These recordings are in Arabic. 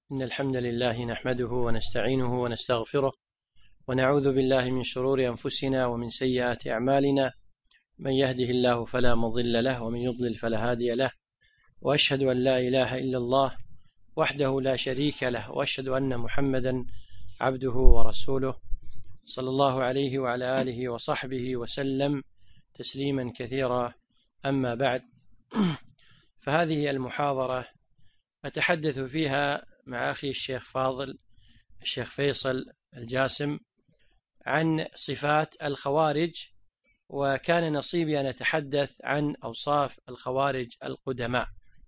إن الحمد لله نحمده ونستعينه ونستغفره ونعوذ بالله من شرور أنفسنا ومن سيئات أعمالنا، من يهده الله فلا مضل له ومن يضلل فلا هادي له، وأشهد أن لا إله إلا الله وحده لا شريك له، وأشهد أن محمدا عبده ورسوله صلى الله عليه وعلى آله وصحبه وسلم تسليما كثيرا. أما بعد، فهذه المحاضرة أتحدث فيها مع أخي الشيخ فاضل الشيخ فيصل الجاسم عن صفات الخوارج، وكان نصيبي أن أتحدث عن أوصاف الخوارج القدماء.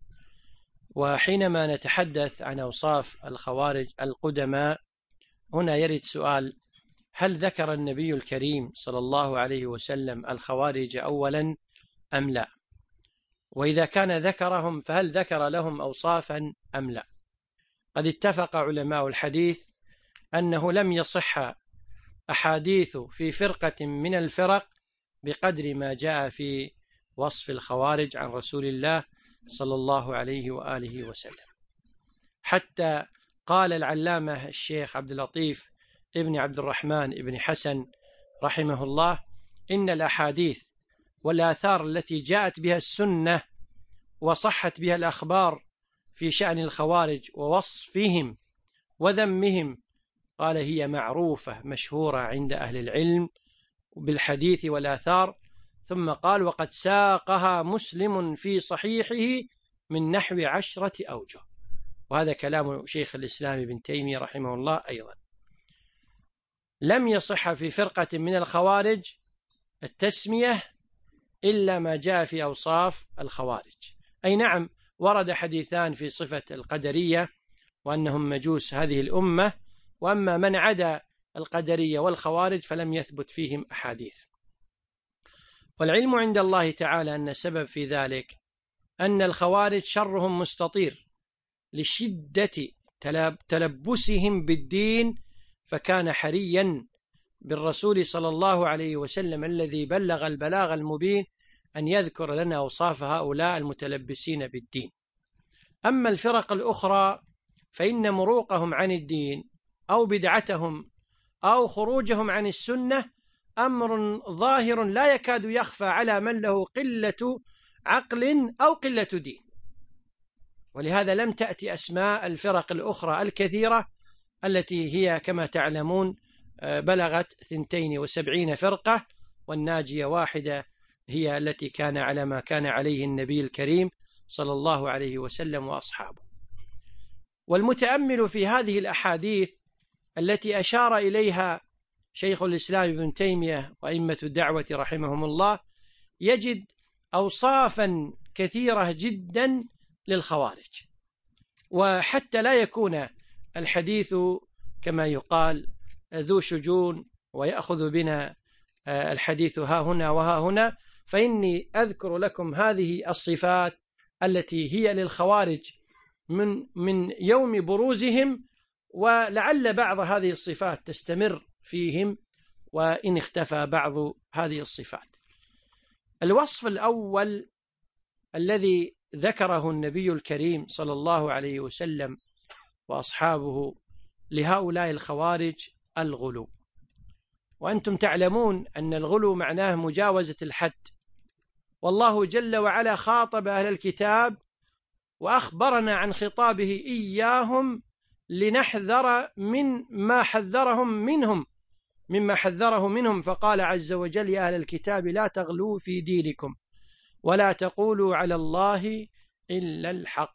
وحينما نتحدث عن أوصاف الخوارج القدماء هنا يرد سؤال: هل ذكر النبي الكريم صلى الله عليه وسلم الخوارج أولا أم لا؟ وإذا كان ذكرهم فهل ذكر لهم أوصافا أم لا؟ قد اتفق علماء الحديث أنه لم يصح أحاديث في فرقة من الفرق بقدر ما جاء في وصف الخوارج عن رسول الله صلى الله عليه وآله وسلم. حتى قال العلامة الشيخ عبد اللطيف ابن عبد الرحمن ابن حسن رحمه الله: إن الأحاديث والآثار التي جاءت بها السنة وصحت بها الأخبار في شأن الخوارج ووصفهم وذمهم، قال هي معروفة مشهورة عند أهل العلم بالحديث والآثار. ثم قال: وقد ساقها مسلم في صحيحه من نحو 10 أوجه. وهذا كلام شيخ الإسلام ابن تيمية رحمه الله أيضا. لم يصح في فرقة من الخوارج التسمية إلا ما جاء في أوصاف الخوارج. أي نعم، ورد حديثان في صفة القدرية وأنهم مجوس هذه الأمة، وأما من عدا القدرية والخوارج فلم يثبت فيهم أحاديث. والعلم عند الله تعالى أن السبب في ذلك أن الخوارج شرهم مستطير لشدة تلبسهم بالدين، فكان حريا بالرسول صلى الله عليه وسلم الذي بلغ البلاغ المبين أن يذكر لنا أوصاف هؤلاء المتلبسين بالدين. أما الفرق الأخرى فإن مروقهم عن الدين أو بدعتهم أو خروجهم عن السنة أمر ظاهر لا يكاد يخفى على من له قلة عقل أو قلة دين. ولهذا لم تأتي أسماء الفرق الأخرى الكثيرة التي هي كما تعلمون بلغت 72 فرقة، والناجية واحدة هي التي كان على ما كان عليه النبي الكريم صلى الله عليه وسلم وأصحابه. والمتأمل في هذه الأحاديث التي أشار إليها شيخ الإسلام ابن تيمية وأئمة الدعوة رحمهم الله يجد أوصافا كثيرة جدا للخوارج. وحتى لا يكون الحديث كما يقال ذو شجون ويأخذ بنا الحديث ها هنا وها هنا، فإني أذكر لكم هذه الصفات التي هي للخوارج من يوم بروزهم، ولعل بعض هذه الصفات تستمر فيهم وإن اختفى بعض هذه الصفات. الوصف الأول الذي ذكره النبي الكريم صلى الله عليه وسلم وأصحابه لهؤلاء الخوارج الغلو. وأنتم تعلمون أن الغلو معناه مجاوزة الحد، والله جل وعلا خاطب أهل الكتاب وأخبرنا عن خطابه إياهم لنحذر مما حذره منهم، فقال عز وجل: يا أهل الكتاب لا تغلوا في دينكم ولا تقولوا على الله إلا الحق.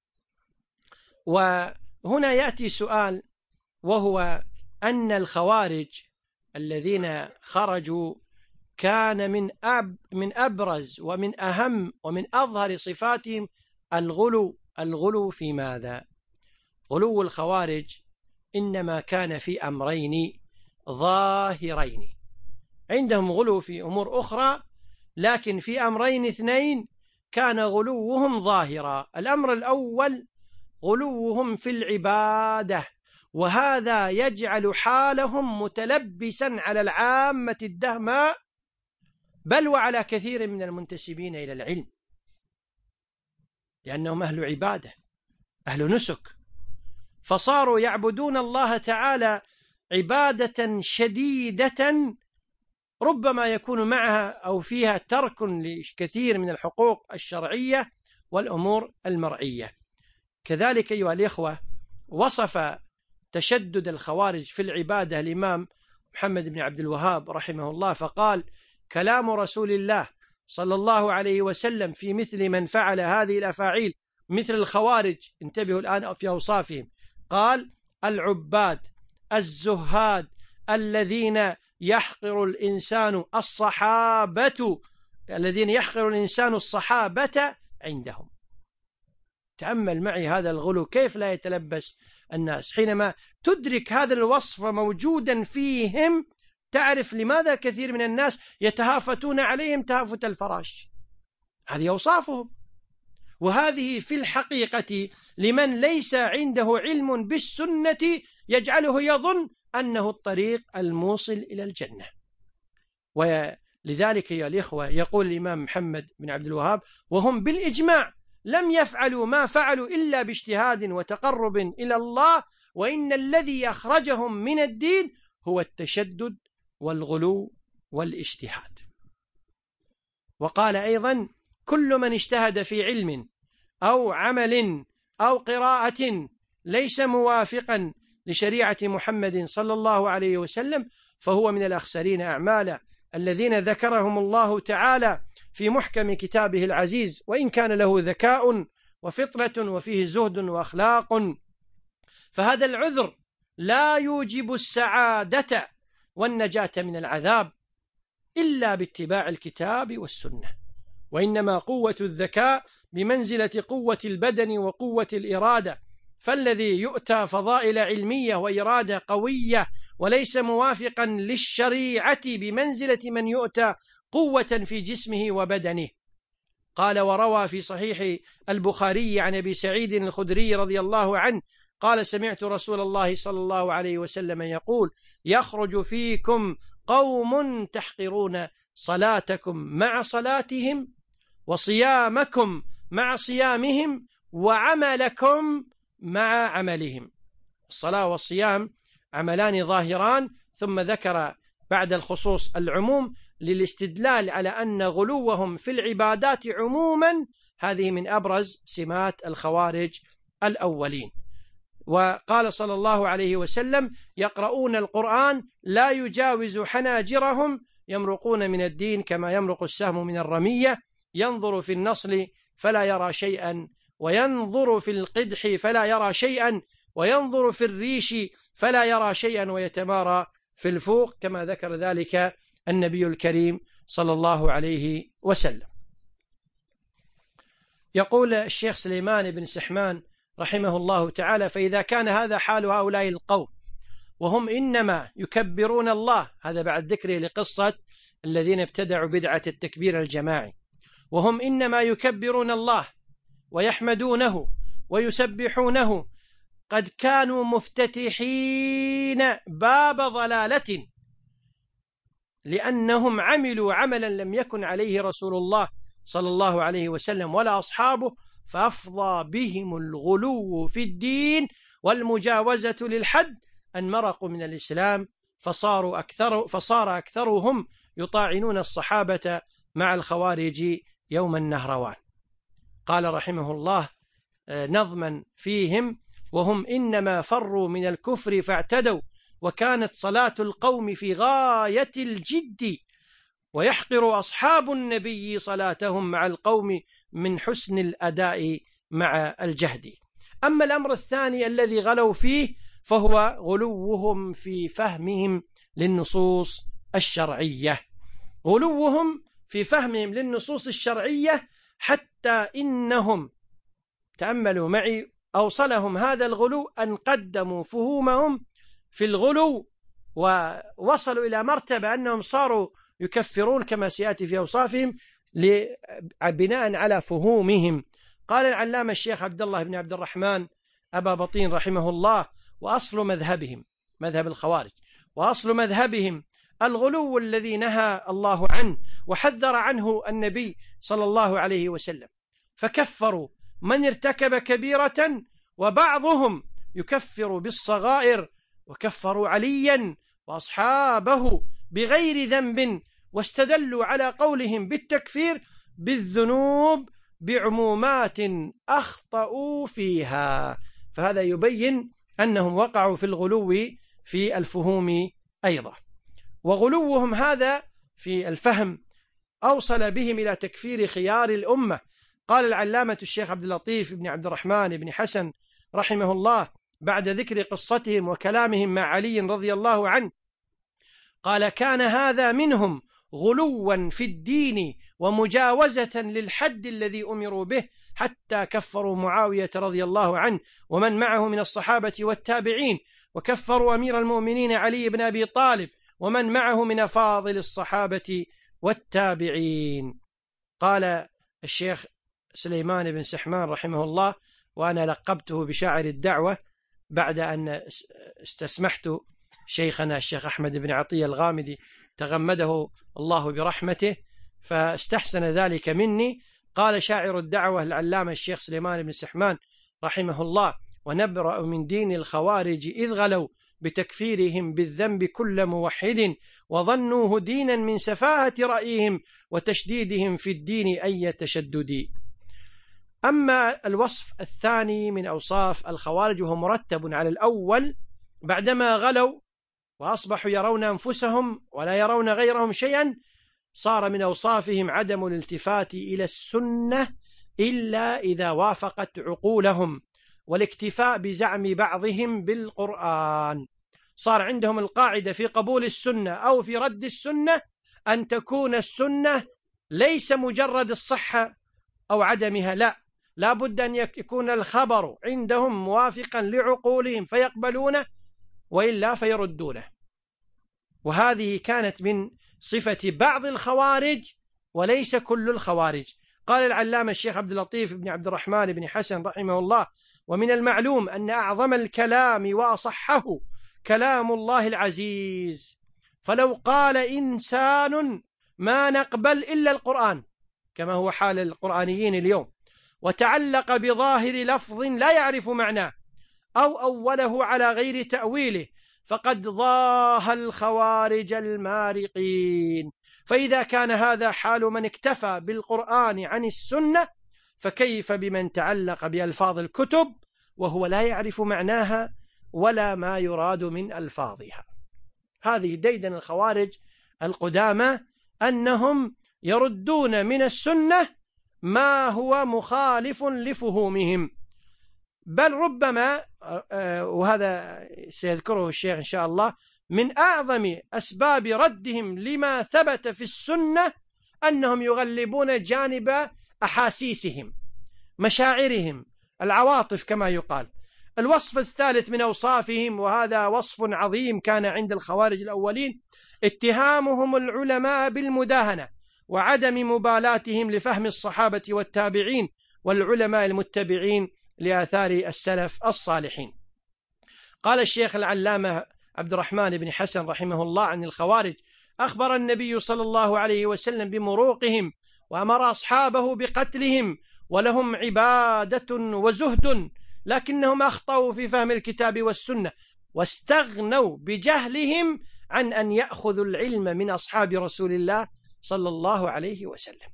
وهنا يأتي سؤال، وهو أن الخوارج الذين خرجوا كان من أبرز ومن أهم ومن أظهر صفاتهم الغلو في ماذا؟ غلو الخوارج إنما كان في أمرين ظاهرين. عندهم غلو في أمور أخرى، لكن في أمرين اثنين كان غلوهم ظاهرا. الأمر الأول غلوهم في العبادة، وهذا يجعل حالهم متلبسا على العامة الدهماء، بل وعلى كثير من المنتسبين إلى العلم، لأنهم أهل عبادة أهل نسك. فصاروا يعبدون الله تعالى عبادة شديدة ربما يكون معها أو فيها ترك لكثير من الحقوق الشرعية والأمور المرعية. كذلك أيها الإخوة، وصف تشدد الخوارج في العبادة الإمام محمد بن عبد الوهاب رحمه الله فقال: كلام رسول الله صلى الله عليه وسلم في مثل من فعل هذه الأفاعيل مثل الخوارج، انتبهوا الآن في أوصافهم، قال: العباد الزهاد الذين يحقر الإنسان الصحابة عندهم. تأمل معي هذا الغلو كيف لا يتلبس الناس. حينما تدرك هذا الوصف موجودا فيهم تعرف لماذا كثير من الناس يتهافتون عليهم تهافت الفراش. هذه أوصافهم، وهذه في الحقيقة لمن ليس عنده علم بالسنة يجعله يظن أنه الطريق الموصل إلى الجنة. ولذلك يا الإخوة يقول الإمام محمد بن عبد الوهاب: وهم بالإجماع لم يفعلوا ما فعلوا إلا باجتهاد وتقرب إلى الله، وإن الذي أخرجهم من الدين هو التشدد والغلو والاجتهاد. وقال أيضا: كل من اجتهد في علم أو عمل أو قراءة ليس موافقا لشريعة محمد صلى الله عليه وسلم فهو من الأخسرين أعمالا الذين ذكرهم الله تعالى في محكم كتابه العزيز، وإن كان له ذكاء وفطرة وفيه زهد وأخلاق، فهذا العذر لا يوجب السعادة والنجاة من العذاب إلا باتباع الكتاب والسنة، وإنما قوة الذكاء بمنزلة قوة البدن وقوة الإرادة، فالذي يؤتى فضائل علمية وإرادة قوية وليس موافقا للشريعة بمنزلة من يؤتى قوة في جسمه وبدنه. قال: وروى في صحيح البخاري عن أبي سعيد الخدري رضي الله عنه قال: سمعت رسول الله صلى الله عليه وسلم يقول: يخرج فيكم قوم تحقرون صلاتكم مع صلاتهم وصيامكم مع صيامهم وعملكم مع عملهم. الصلاة والصيام عملان ظاهران، ثم ذكر بعد الخصوص العموم للاستدلال على أن غلوهم في العبادات عموما هذه من أبرز سمات الخوارج الأولين. وقال صلى الله عليه وسلم: يقرؤون القرآن لا يجاوز حناجرهم يمرقون من الدين كما يمرق السهم من الرمية، ينظر في النصل فلا يرى شيئا، وينظر في القدح فلا يرى شيئا، وينظر في الريش فلا يرى شيئا، ويتمارى في الفوق، كما ذكر ذلك النبي الكريم صلى الله عليه وسلم. يقول الشيخ سليمان بن سحمان رحمه الله تعالى: فإذا كان هذا حال هؤلاء القوم وهم إنما يكبرون الله، هذا بعد ذكره لقصة الذين ابتدعوا بدعة التكبير الجماعي، وهم إنما يكبرون الله ويحمدونه ويسبحونه، قد كانوا مفتتحين باب ضلالة، لأنهم عملوا عملا لم يكن عليه رسول الله صلى الله عليه وسلم ولا أصحابه، فأفضى بهم الغلو في الدين والمجاوزة للحد أن مرقوا من الإسلام، فصار أكثرهم يطاعنون الصحابة مع الخوارج يوم النهروان. قال رحمه الله نظما فيهم: وهم إنما فروا من الكفر فاعتدوا، وكانت صلاة القوم في غاية الجد، ويحقر أصحاب النبي صلاتهم مع القوم من حسن الأداء مع الجهد. أما الأمر الثاني الذي غلوا فيه فهو غلوهم في فهمهم للنصوص الشرعية، غلوهم في فهمهم للنصوص الشرعية، حتى إنهم، تأملوا معي، أوصلهم هذا الغلو أن قدموا فهومهم في الغلو، ووصلوا إلى مرتبة أنهم صاروا يكفرون كما سيأتي في أوصافهم بناء على فهومهم. قال العلامة الشيخ عبد الله بن عبد الرحمن أبا بطين رحمه الله: وأصل مذهبهم، مذهب الخوارج، وأصل مذهبهم الغلو الذي نهى الله عنه وحذر عنه النبي صلى الله عليه وسلم، فكفروا من ارتكب كبيرة، وبعضهم يكفر بالصغائر، وكفروا عليا وأصحابه بغير ذنب، واستدلوا على قولهم بالتكفير بالذنوب بعمومات أخطأوا فيها. فهذا يبين أنهم وقعوا في الغلو في الفهوم أيضا، وغلوهم هذا في الفهم أوصل بهم إلى تكفير خيار الأمة. قال العلامة الشيخ عبد اللطيف بن عبد الرحمن بن حسن رحمه الله بعد ذكر قصتهم وكلامهم مع علي رضي الله عنه، قال: كان هذا منهم غلوا في الدين ومجاوزة للحد الذي أمروا به، حتى كفروا معاوية رضي الله عنه ومن معه من الصحابة والتابعين، وكفروا أمير المؤمنين علي بن أبي طالب ومن معه من فاضل الصحابة والتابعين. قال الشيخ سليمان بن سحمان رحمه الله، وأنا لقبته بشاعر الدعوة بعد أن استسمحت شيخنا الشيخ أحمد بن عطية الغامدي تغمده الله برحمته فاستحسن ذلك مني. قال شاعر الدعوة العلامة الشيخ سليمان بن سحمان رحمه الله: ونبرأ من دين الخوارج إذ غلوا بتكفيرهم بالذنب كل موحد، وظنوه دينا من سفاهة رأيهم وتشديدهم في الدين أي تشدد. أما الوصف الثاني من أوصاف الخوارج وهو مرتب على الأول، بعدما غلوا وأصبحوا يرون أنفسهم ولا يرون غيرهم شيئا، صار من أوصافهم عدم الالتفات إلى السنة إلا إذا وافقت عقولهم، والاكتفاء بزعم بعضهم بالقرآن. صار عندهم القاعدة في قبول السنة أو في رد السنة أن تكون السنة ليس مجرد الصحة أو عدمها، لا بد أن يكون الخبر عندهم موافقا لعقولهم فيقبلونه، وإلا فيردونه. وهذه كانت من صفة بعض الخوارج وليس كل الخوارج. قال العلامة الشيخ عبد اللطيف بن عبد الرحمن بن حسن رحمه الله: ومن المعلوم أن أعظم الكلام وأصحه كلام الله العزيز، فلو قال إنسان ما نقبل إلا القرآن كما هو حال القرآنيين اليوم، وتعلق بظاهر لفظ لا يعرف معناه أو أوله على غير تأويله، فقد ضاهى الخوارج المارقين. فإذا كان هذا حال من اكتفى بالقرآن عن السنة، فكيف بمن تعلق بألفاظ الكتب وهو لا يعرف معناها ولا ما يراد من ألفاظها. هذه ديدن الخوارج القدامى، أنهم يردون من السنة ما هو مخالف لفهومهم، بل ربما وهذا سيذكره الشيخ إن شاء الله من أعظم أسباب ردهم لما ثبت في السنة أنهم يغلبون جانب أحاسيسهم، مشاعرهم، العواطف كما يقال. الوصف الثالث من أوصافهم، وهذا وصف عظيم كان عند الخوارج الأولين، اتهامهم العلماء بالمداهنة وعدم مبالاتهم لفهم الصحابة والتابعين والعلماء المتبعين لآثار السلف الصالحين. قال الشيخ العلامة عبد الرحمن بن حسن رحمه الله عن الخوارج: أخبر النبي صلى الله عليه وسلم بمروقهم، وأمر أصحابه بقتلهم، ولهم عبادة وزهد، لكنهم أخطأوا في فهم الكتاب والسنة، واستغنوا بجهلهم عن أن يأخذوا العلم من أصحاب رسول الله صلى الله عليه وسلم.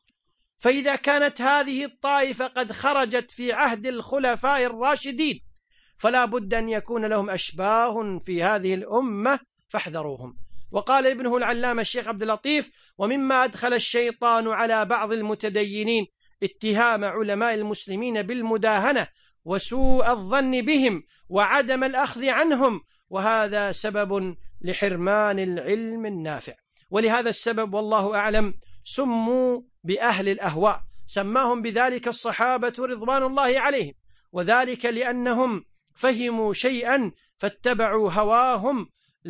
فإذا كانت هذه الطائفة قد خرجت في عهد الخلفاء الراشدين، فلا بد أن يكون لهم أشباه في هذه الأمة فاحذروهم. وقال ابنه العلامة الشيخ عبد اللطيف: ومما أدخل الشيطان على بعض المتدينين اتهام علماء المسلمين بالمداهنة وسوء الظن بهم وعدم الأخذ عنهم، وهذا سبب لحرمان العلم النافع. ولهذا السبب والله أعلم سموا بأهل الأهواء، سماهم بذلك الصحابة رضوان الله عليهم، وذلك لأنهم فهموا شيئا فاتبعوا هواهم،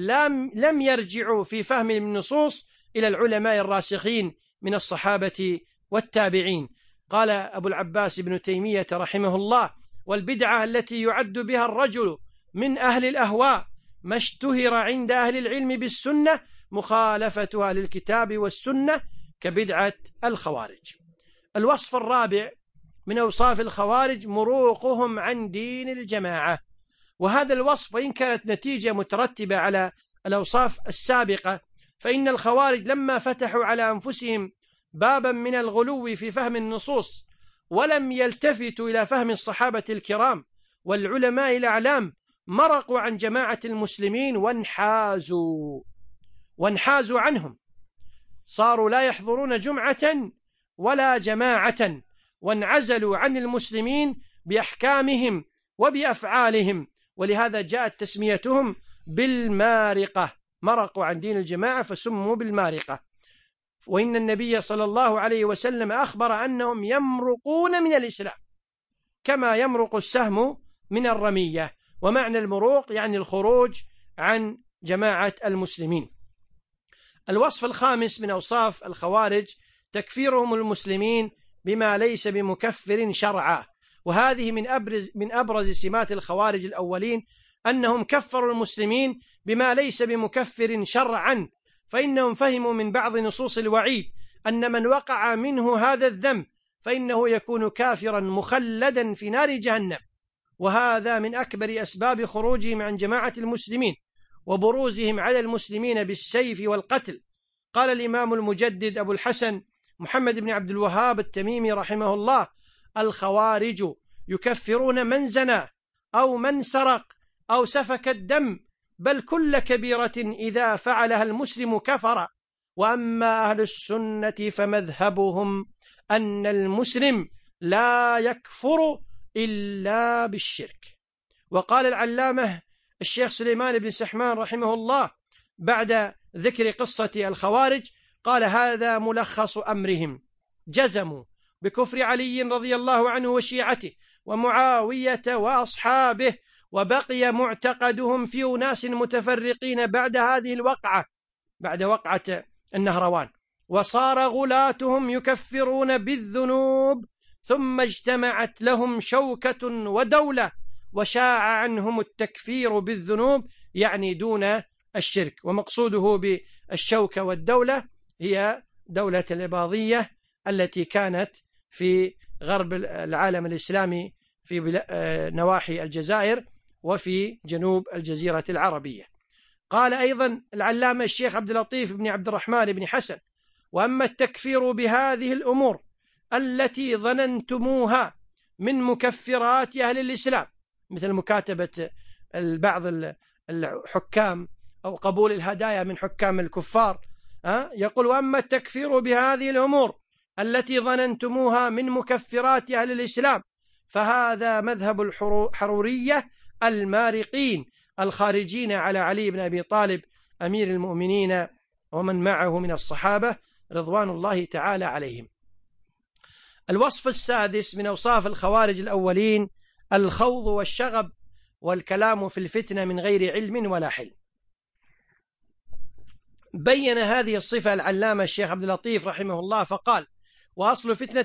لم يرجعوا في فهم النصوص إلى العلماء الراسخين من الصحابة والتابعين. قال أبو العباس ابن تيمية رحمه الله: والبدعة التي يعد بها الرجل من أهل الأهواء ما اشتهر عند أهل العلم بالسنة مخالفتها للكتاب والسنة كبدعة الخوارج. الوصف الرابع من أوصاف الخوارج مروقهم عن دين الجماعة، وهذا الوصف وإن كانت نتيجة مترتبة على الأوصاف السابقة، فإن الخوارج لما فتحوا على أنفسهم بابا من الغلو في فهم النصوص ولم يلتفتوا إلى فهم الصحابة الكرام والعلماء الأعلام، مرقوا عن جماعة المسلمين وانحازوا عنهم، صاروا لا يحضرون جمعة ولا جماعة، وانعزلوا عن المسلمين بأحكامهم وبأفعالهم، ولهذا جاءت تسميتهم بالمارقة، مرقوا عن دين الجماعة فسموا بالمارقة. وإن النبي صلى الله عليه وسلم أخبر أنهم يمرقون من الإسلام كما يمرق السهم من الرمية، ومعنى المروق يعني الخروج عن جماعة المسلمين. الوصف الخامس من أوصاف الخوارج تكفيرهم المسلمين بما ليس بمكفر شرعا، وهذه من أبرز سمات الخوارج الأولين أنهم كفروا المسلمين بما ليس بمكفر شرعا، فإنهم فهموا من بعض نصوص الوعيد أن من وقع منه هذا الذنب فإنه يكون كافرا مخلدا في نار جهنم، وهذا من أكبر أسباب خروجهم عن جماعة المسلمين وبروزهم على المسلمين بالسيف والقتل. قال الإمام المجدد أبو الحسن محمد بن عبد الوهاب التميمي رحمه الله: الخوارج يكفرون من زنى أو من سرق أو سفك الدم، بل كل كبيرة إذا فعلها المسلم كفر، وأما أهل السنة فمذهبهم أن المسلم لا يكفر إلا بالشرك. وقال العلامة الشيخ سليمان بن سحمان رحمه الله بعد ذكر قصة الخوارج قال: هذا ملخص أمرهم، جزموا بكفر علي رضي الله عنه وشيعته ومعاوية وأصحابه، وبقي معتقدهم في أناس متفرقين بعد هذه الوقعة، بعد وقعة النهروان، وصار غلاتهم يكفرون بالذنوب، ثم اجتمعت لهم شوكة ودولة وشاع عنهم التكفير بالذنوب، يعني دون الشرك. ومقصوده بالشوكة والدولة هي دولة الإباضية التي كانت في غرب العالم الإسلامي في نواحي الجزائر وفي جنوب الجزيرة العربية. قال أيضا العلامة الشيخ عبد اللطيف بن عبد الرحمن بن حسن: وأما التكفير بهذه الأمور التي ظننتموها من مكفرات أهل الإسلام، مثل مكاتبة بعض الحكام أو قبول الهدايا من حكام الكفار، يقول: وأما التكفير بهذه الأمور التي ظننتموها من مكفرات أهل الإسلام فهذا مذهب الحرورية المارقين الخارجين على علي بن أبي طالب أمير المؤمنين ومن معه من الصحابة رضوان الله تعالى عليهم. الوصف السادس من أوصاف الخوارج الأولين الخوض والشغب والكلام في الفتنة من غير علم ولا حلم. بين هذه الصفة العلامة الشيخ عبد اللطيف رحمه الله فقال: وأصل فتنة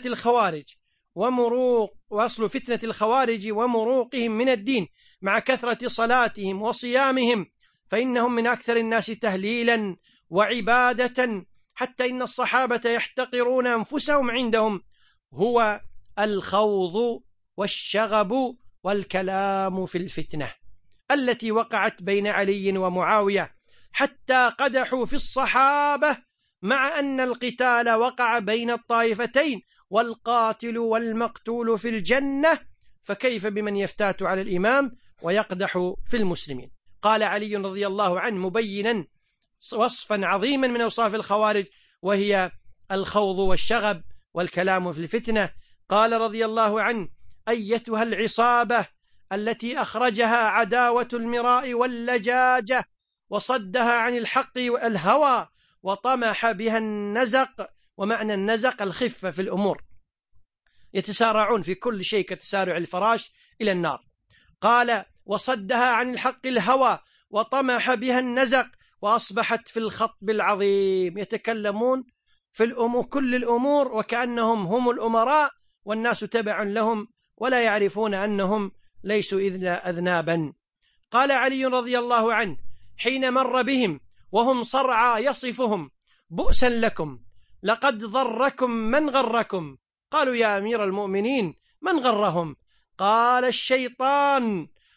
الخوارج ومروقهم من الدين مع كثرة صلاتهم وصيامهم، فإنهم من أكثر الناس تهليلا وعبادة، حتى إن الصحابة يحتقرون أنفسهم عندهم، هو الخوض والشغب والكلام في الفتنة التي وقعت بين علي ومعاوية، حتى قدحوا في الصحابة، مع أن القتال وقع بين الطائفتين والقاتل والمقتول في الجنة، فكيف بمن يفتات على الإمام ويقدح في المسلمين. قال علي رضي الله عنه مبينا وصفا عظيما من أوصاف الخوارج، وهي الخوض والشغب والكلام في الفتنة. قال رضي الله عنه: أيتها العصابة التي أخرجها عداوة المراء واللجاجة وصدها عن الحق والهوى وطمح بها النزق. ومعنى النزق الخفة في الأمور، يتسارعون في كل شيء كتسارع الفراش إلى النار. قال: وصدها عن الحق الهوى وطمح بها النزق، وأصبحت في الخطب العظيم، يتكلمون في الأمور كل الأمور وكأنهم هم الأمراء والناس تبع لهم، ولا يعرفون أنهم ليسوا إلا أذنابا. قال علي رضي الله عنه حين مر بهم وهم صرعى يصفهم: بؤسا لكم، لقد ضركم من غركم. قالوا: يا أمير المؤمنين من غرهم؟ قال: الشيطان،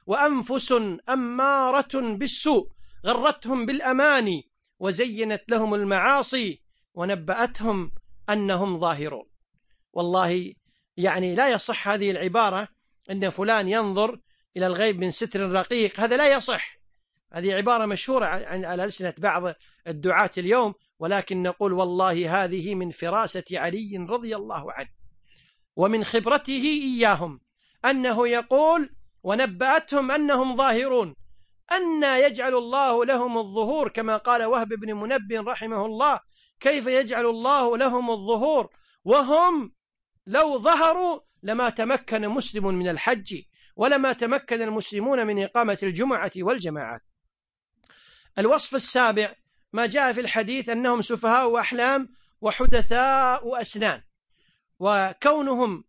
وأنفس أمارة بالسوء غرتهم بالأماني وزينت لهم المعاصي ونبأتهم أنهم ظاهرون. والله يعني لا يصح هذه العبارة أن فلان ينظر إلى الغيب من ستر رقيق، هذا لا يصح. هذه عبارة مشهورة على ألسنة بعض الدعاة اليوم، ولكن نقول والله هذه من فراسة علي رضي الله عنه ومن خبرته إياهم، أنه يقول ونبأتهم أنهم ظاهرون. أن يجعل الله لهم الظهور كما قال وهب بن منبه رحمه الله، كيف يجعل الله لهم الظهور وهم لو ظهروا لما تمكن مسلم من الحج ولما تمكن المسلمون من إقامة الجمعة والجماعات. الوصف السابع ما جاء في الحديث أنهم سفهاء وأحلام وحدثاء أسنان، وكونهم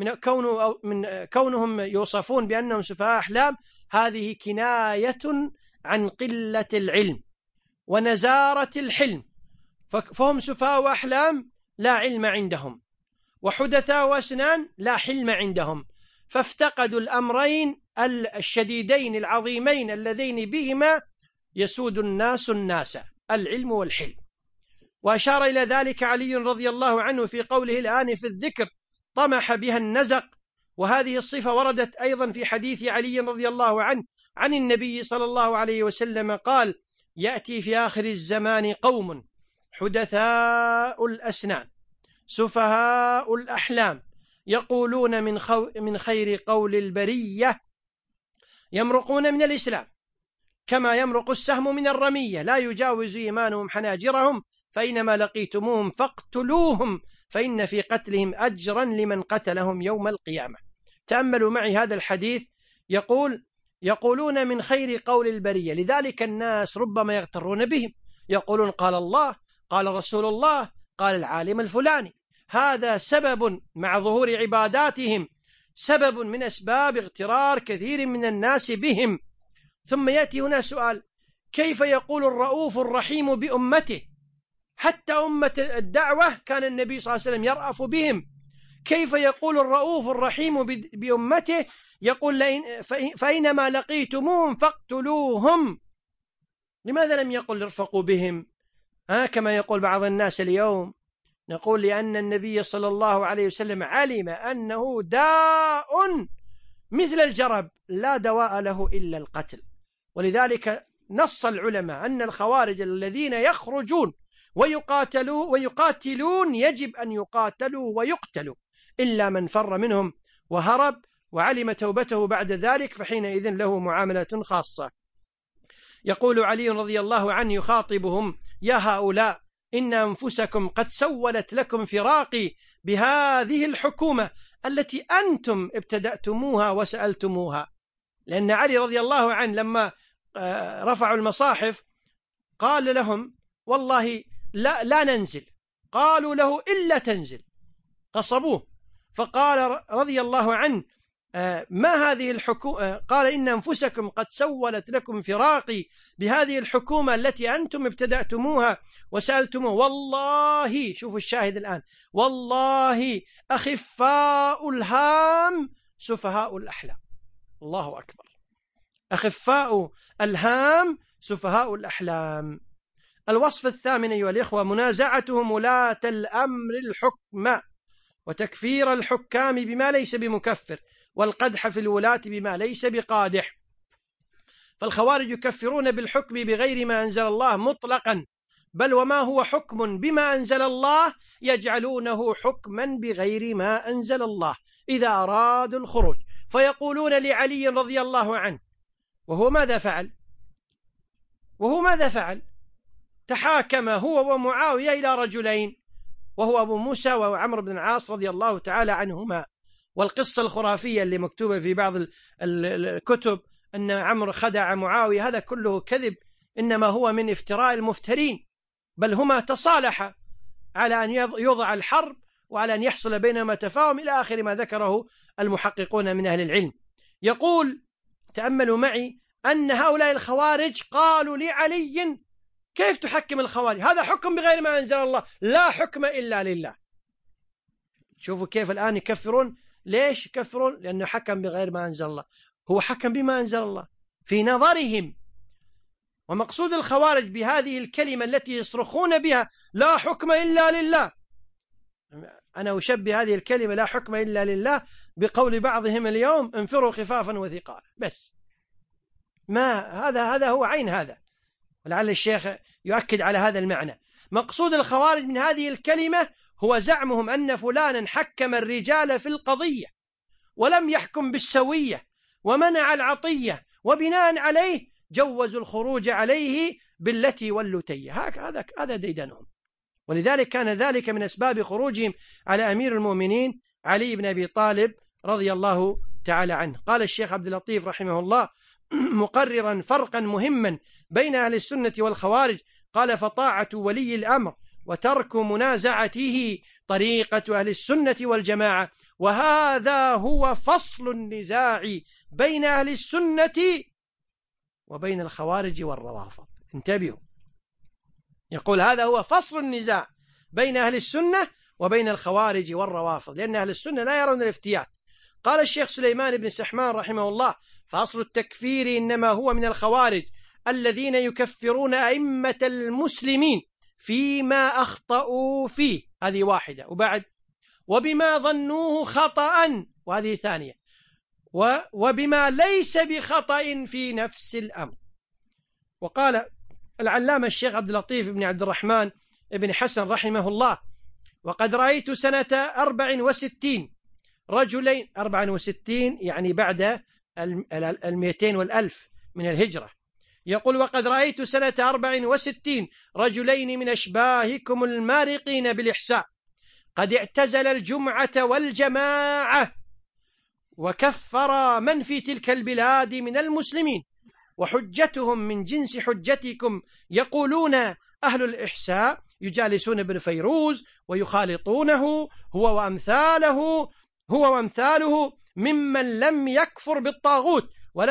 كونهم يوصفون بأنهم سفهاء أحلام هذه كناية عن قلة العلم ونزارة الحلم، فهم سفهاء وأحلام لا علم عندهم، وحدثاء أسنان لا حلم عندهم، فافتقدوا الأمرين الشديدين العظيمين اللذين بهما يسود الناس العلم والحلم. وأشار إلى ذلك علي رضي الله عنه في قوله الآن في الذكر طمح بها النزق، وهذه الصفة وردت أيضا في حديث علي رضي الله عنه عن النبي صلى الله عليه وسلم قال: يأتي في آخر الزمان قوم حدثاء الأسنان سفهاء الأحلام يقولون من خير قول البرية يمرقون من الإسلام كما يمرق السهم من الرمية لا يجاوز إيمانهم حناجرهم فإنما لقيتموهم فاقتلوهم فإن في قتلهم أجرا لمن قتلهم يوم القيامة. تأملوا معي هذا الحديث، يقولون من خير قول البرية، لذلك الناس ربما يغترون بهم، يقولون قال الله، قال رسول الله، قال العالم الفلاني. هذا سبب مع ظهور عباداتهم، سبب من أسباب اغترار كثير من الناس بهم. ثم يأتي هنا سؤال: كيف يقول الرؤوف الرحيم بأمته؟ حتى أمة الدعوة كان النبي صلى الله عليه وسلم يرأف بهم، كيف يقول الرؤوف الرحيم بأمته؟ يقول فإنما لقيتموهم فاقتلوهم. لماذا لم يقل ارفقوا بهم كما يقول بعض الناس اليوم؟ نقول لأن النبي صلى الله عليه وسلم علم أنه داء مثل الجرب لا دواء له إلا القتل، ولذلك نص العلماء أن الخوارج الذين يخرجون ويقاتلون يجب أن يقاتلوا ويقتلوا، إلا من فر منهم وهرب وعلم توبته بعد ذلك فحينئذ له معاملة خاصة. يقول علي رضي الله عنه يخاطبهم: يا هؤلاء إن أنفسكم قد سولت لكم فراقي بهذه الحكومة التي أنتم ابتدأتموها وسألتموها. لأن علي رضي الله عنه لما رفعوا المصاحف قال لهم: والله لا ننزل. قالوا له: إلا تنزل. قصبوه، فقال رضي الله عنه: ما هذه الحكومة؟ قال: إن أنفسكم قد سولت لكم فراقي بهذه الحكومة التي أنتم ابتدأتموها وسألتموها. والله، شوفوا الشاهد الآن، والله أخفاء الهام سفهاء الأحلام. الله أكبر، أخفاء الهام سفهاء الأحلام. الوصف الثامن أيها الإخوة: منازعتهم ولاة الأمر الحكم وتكفير الحكام بما ليس بمكفر والقدح في الولاة بما ليس بقادح. فالخوارج يكفرون بالحكم بغير ما أنزل الله مطلقا، بل وما هو حكم بما أنزل الله يجعلونه حكما بغير ما أنزل الله إذا أرادوا الخروج. فيقولون لعلي رضي الله عنه: وهو ماذا فعل؟ تحاكم هو ومعاوية إلى رجلين، وهو أبو موسى وعمرو بن العاص رضي الله تعالى عنهما. والقصة الخرافية اللي مكتوبة في بعض الكتب أن عمرو خدع معاوية، هذا كله كذب، إنما هو من افتراء المفترين، بل هما تصالحا على أن يوضع الحرب وعلى أن يحصل بينهما تفاهم إلى آخر ما ذكره المحققون من أهل العلم. يقول: تأملوا معي أن هؤلاء الخوارج قالوا لعلي: كيف تحكم الخوارج؟ هذا حكم بغير ما أنزل الله، لا حكم إلا لله. شوفوا كيف الآن يكفرون. ليش يكفرون؟ لأنه حكم بغير ما أنزل الله. هو حكم بما أنزل الله في نظرهم. ومقصود الخوارج بهذه الكلمة التي يصرخون بها لا حكم إلا لله، أنا أشبه هذه الكلمة لا حكم إلا لله بقول بعضهم اليوم انفروا خفافا وثقالا، بس ما هذا هو عين هذا، ولعل الشيخ يؤكد على هذا المعنى. مقصود الخوارج من هذه الكلمة هو زعمهم أن فلانا حكم الرجال في القضية ولم يحكم بالسوية ومنع العطية، وبناء عليه جوزوا الخروج عليه بالتي واللتية. هذا ديدنهم، ولذلك كان ذلك من أسباب خروجهم على أمير المؤمنين علي بن أبي طالب رضي الله تعالى عنه. قال الشيخ عبد اللطيف رحمه الله مقررا فرقا مهما بين أهل السنة والخوارج، قال: فطاعة ولي الأمر وترك منازعته طريقة أهل السنة والجماعة، وهذا هو فصل النزاع بين أهل السنة وبين الخوارج والروافض. انتبهوا، يقول هذا هو فصل النزاع بين أهل السنة وبين الخوارج والروافض، لأن أهل السنة لا يرون الافتيات. قال الشيخ سليمان بن سحمان رحمه الله: فأصل التكفير إنما هو من الخوارج الذين يكفرون أئمة المسلمين فيما أخطأوا فيه، هذه واحدة، وبعد وبما ظنوه خطأ، وهذه ثانية، وبما ليس بخطأ في نفس الأمر. وقال العلامة الشيخ عبد اللطيف بن عبد الرحمن بن حسن رحمه الله: وقد رأيت سنة 64 رجلين، 64 يعني بعد 200 والألف من الهجرة، يقول: وقد رأيت سنة 64 رجلين من أشباهكم المارقين بالإحساء قد اعتزل الجمعة والجماعة وكفر من في تلك البلاد من المسلمين، وحجتهم من جنس حجتكم، يقولون أهل الإحساء يجالسون ابن فيروز ويخالطونه هو وأمثاله ممن لم يكفر بالطاغوت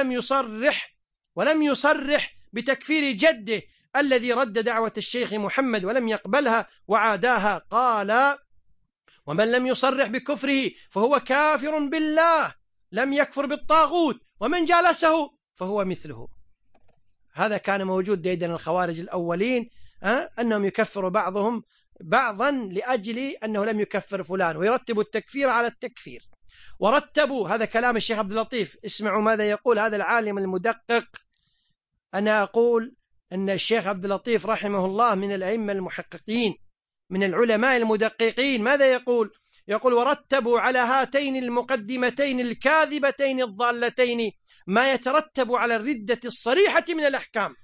ولم يصرح بتكفير جده الذي رد دعوة الشيخ محمد ولم يقبلها وعاداها. قال: ومن لم يصرح بكفره فهو كافر بالله لم يكفر بالطاغوت، ومن جالسه فهو مثله. هذا كان موجود ديدن الخوارج الأولين، أنهم يكفروا بعضهم بعضا لأجل أنه لم يكفر فلان، ويرتبوا التكفير على التكفير. ورتبوا، هذا كلام الشيخ عبد اللطيف، اسمعوا ماذا يقول هذا العالم المدقق. أنا أقول أن الشيخ عبد اللطيف رحمه الله من الأئمة المحققين، من العلماء المدققين. ماذا يقول؟ يقول: ورتبوا على هاتين المقدمتين الكاذبتين الضالتين ما يترتب على الردة الصريحة من الأحكام.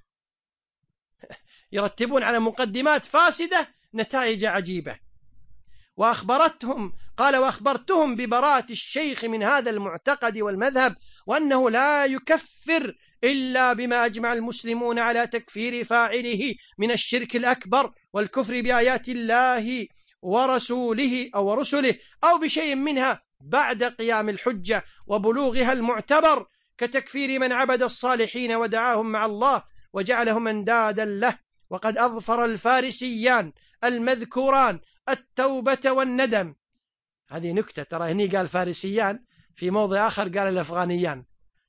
يرتبون على مقدمات فاسدة نتائج عجيبة. وأخبرتهم ببراءة الشيخ من هذا المعتقد والمذهب، وأنه لا يكفر إلا بما أجمع المسلمون على تكفير فاعله من الشرك الأكبر والكفر بآيات الله ورسوله أو بشيء منها بعد قيام الحجة وبلوغها المعتبر، كتكفير من عبد الصالحين ودعاهم مع الله وجعلهم أندادا له. وقد أظفر الفارسيان المذكوران التوبة والندم. هذه نكتة، ترى هني قال فارسيان، في موضع آخر قال الأفغانيان.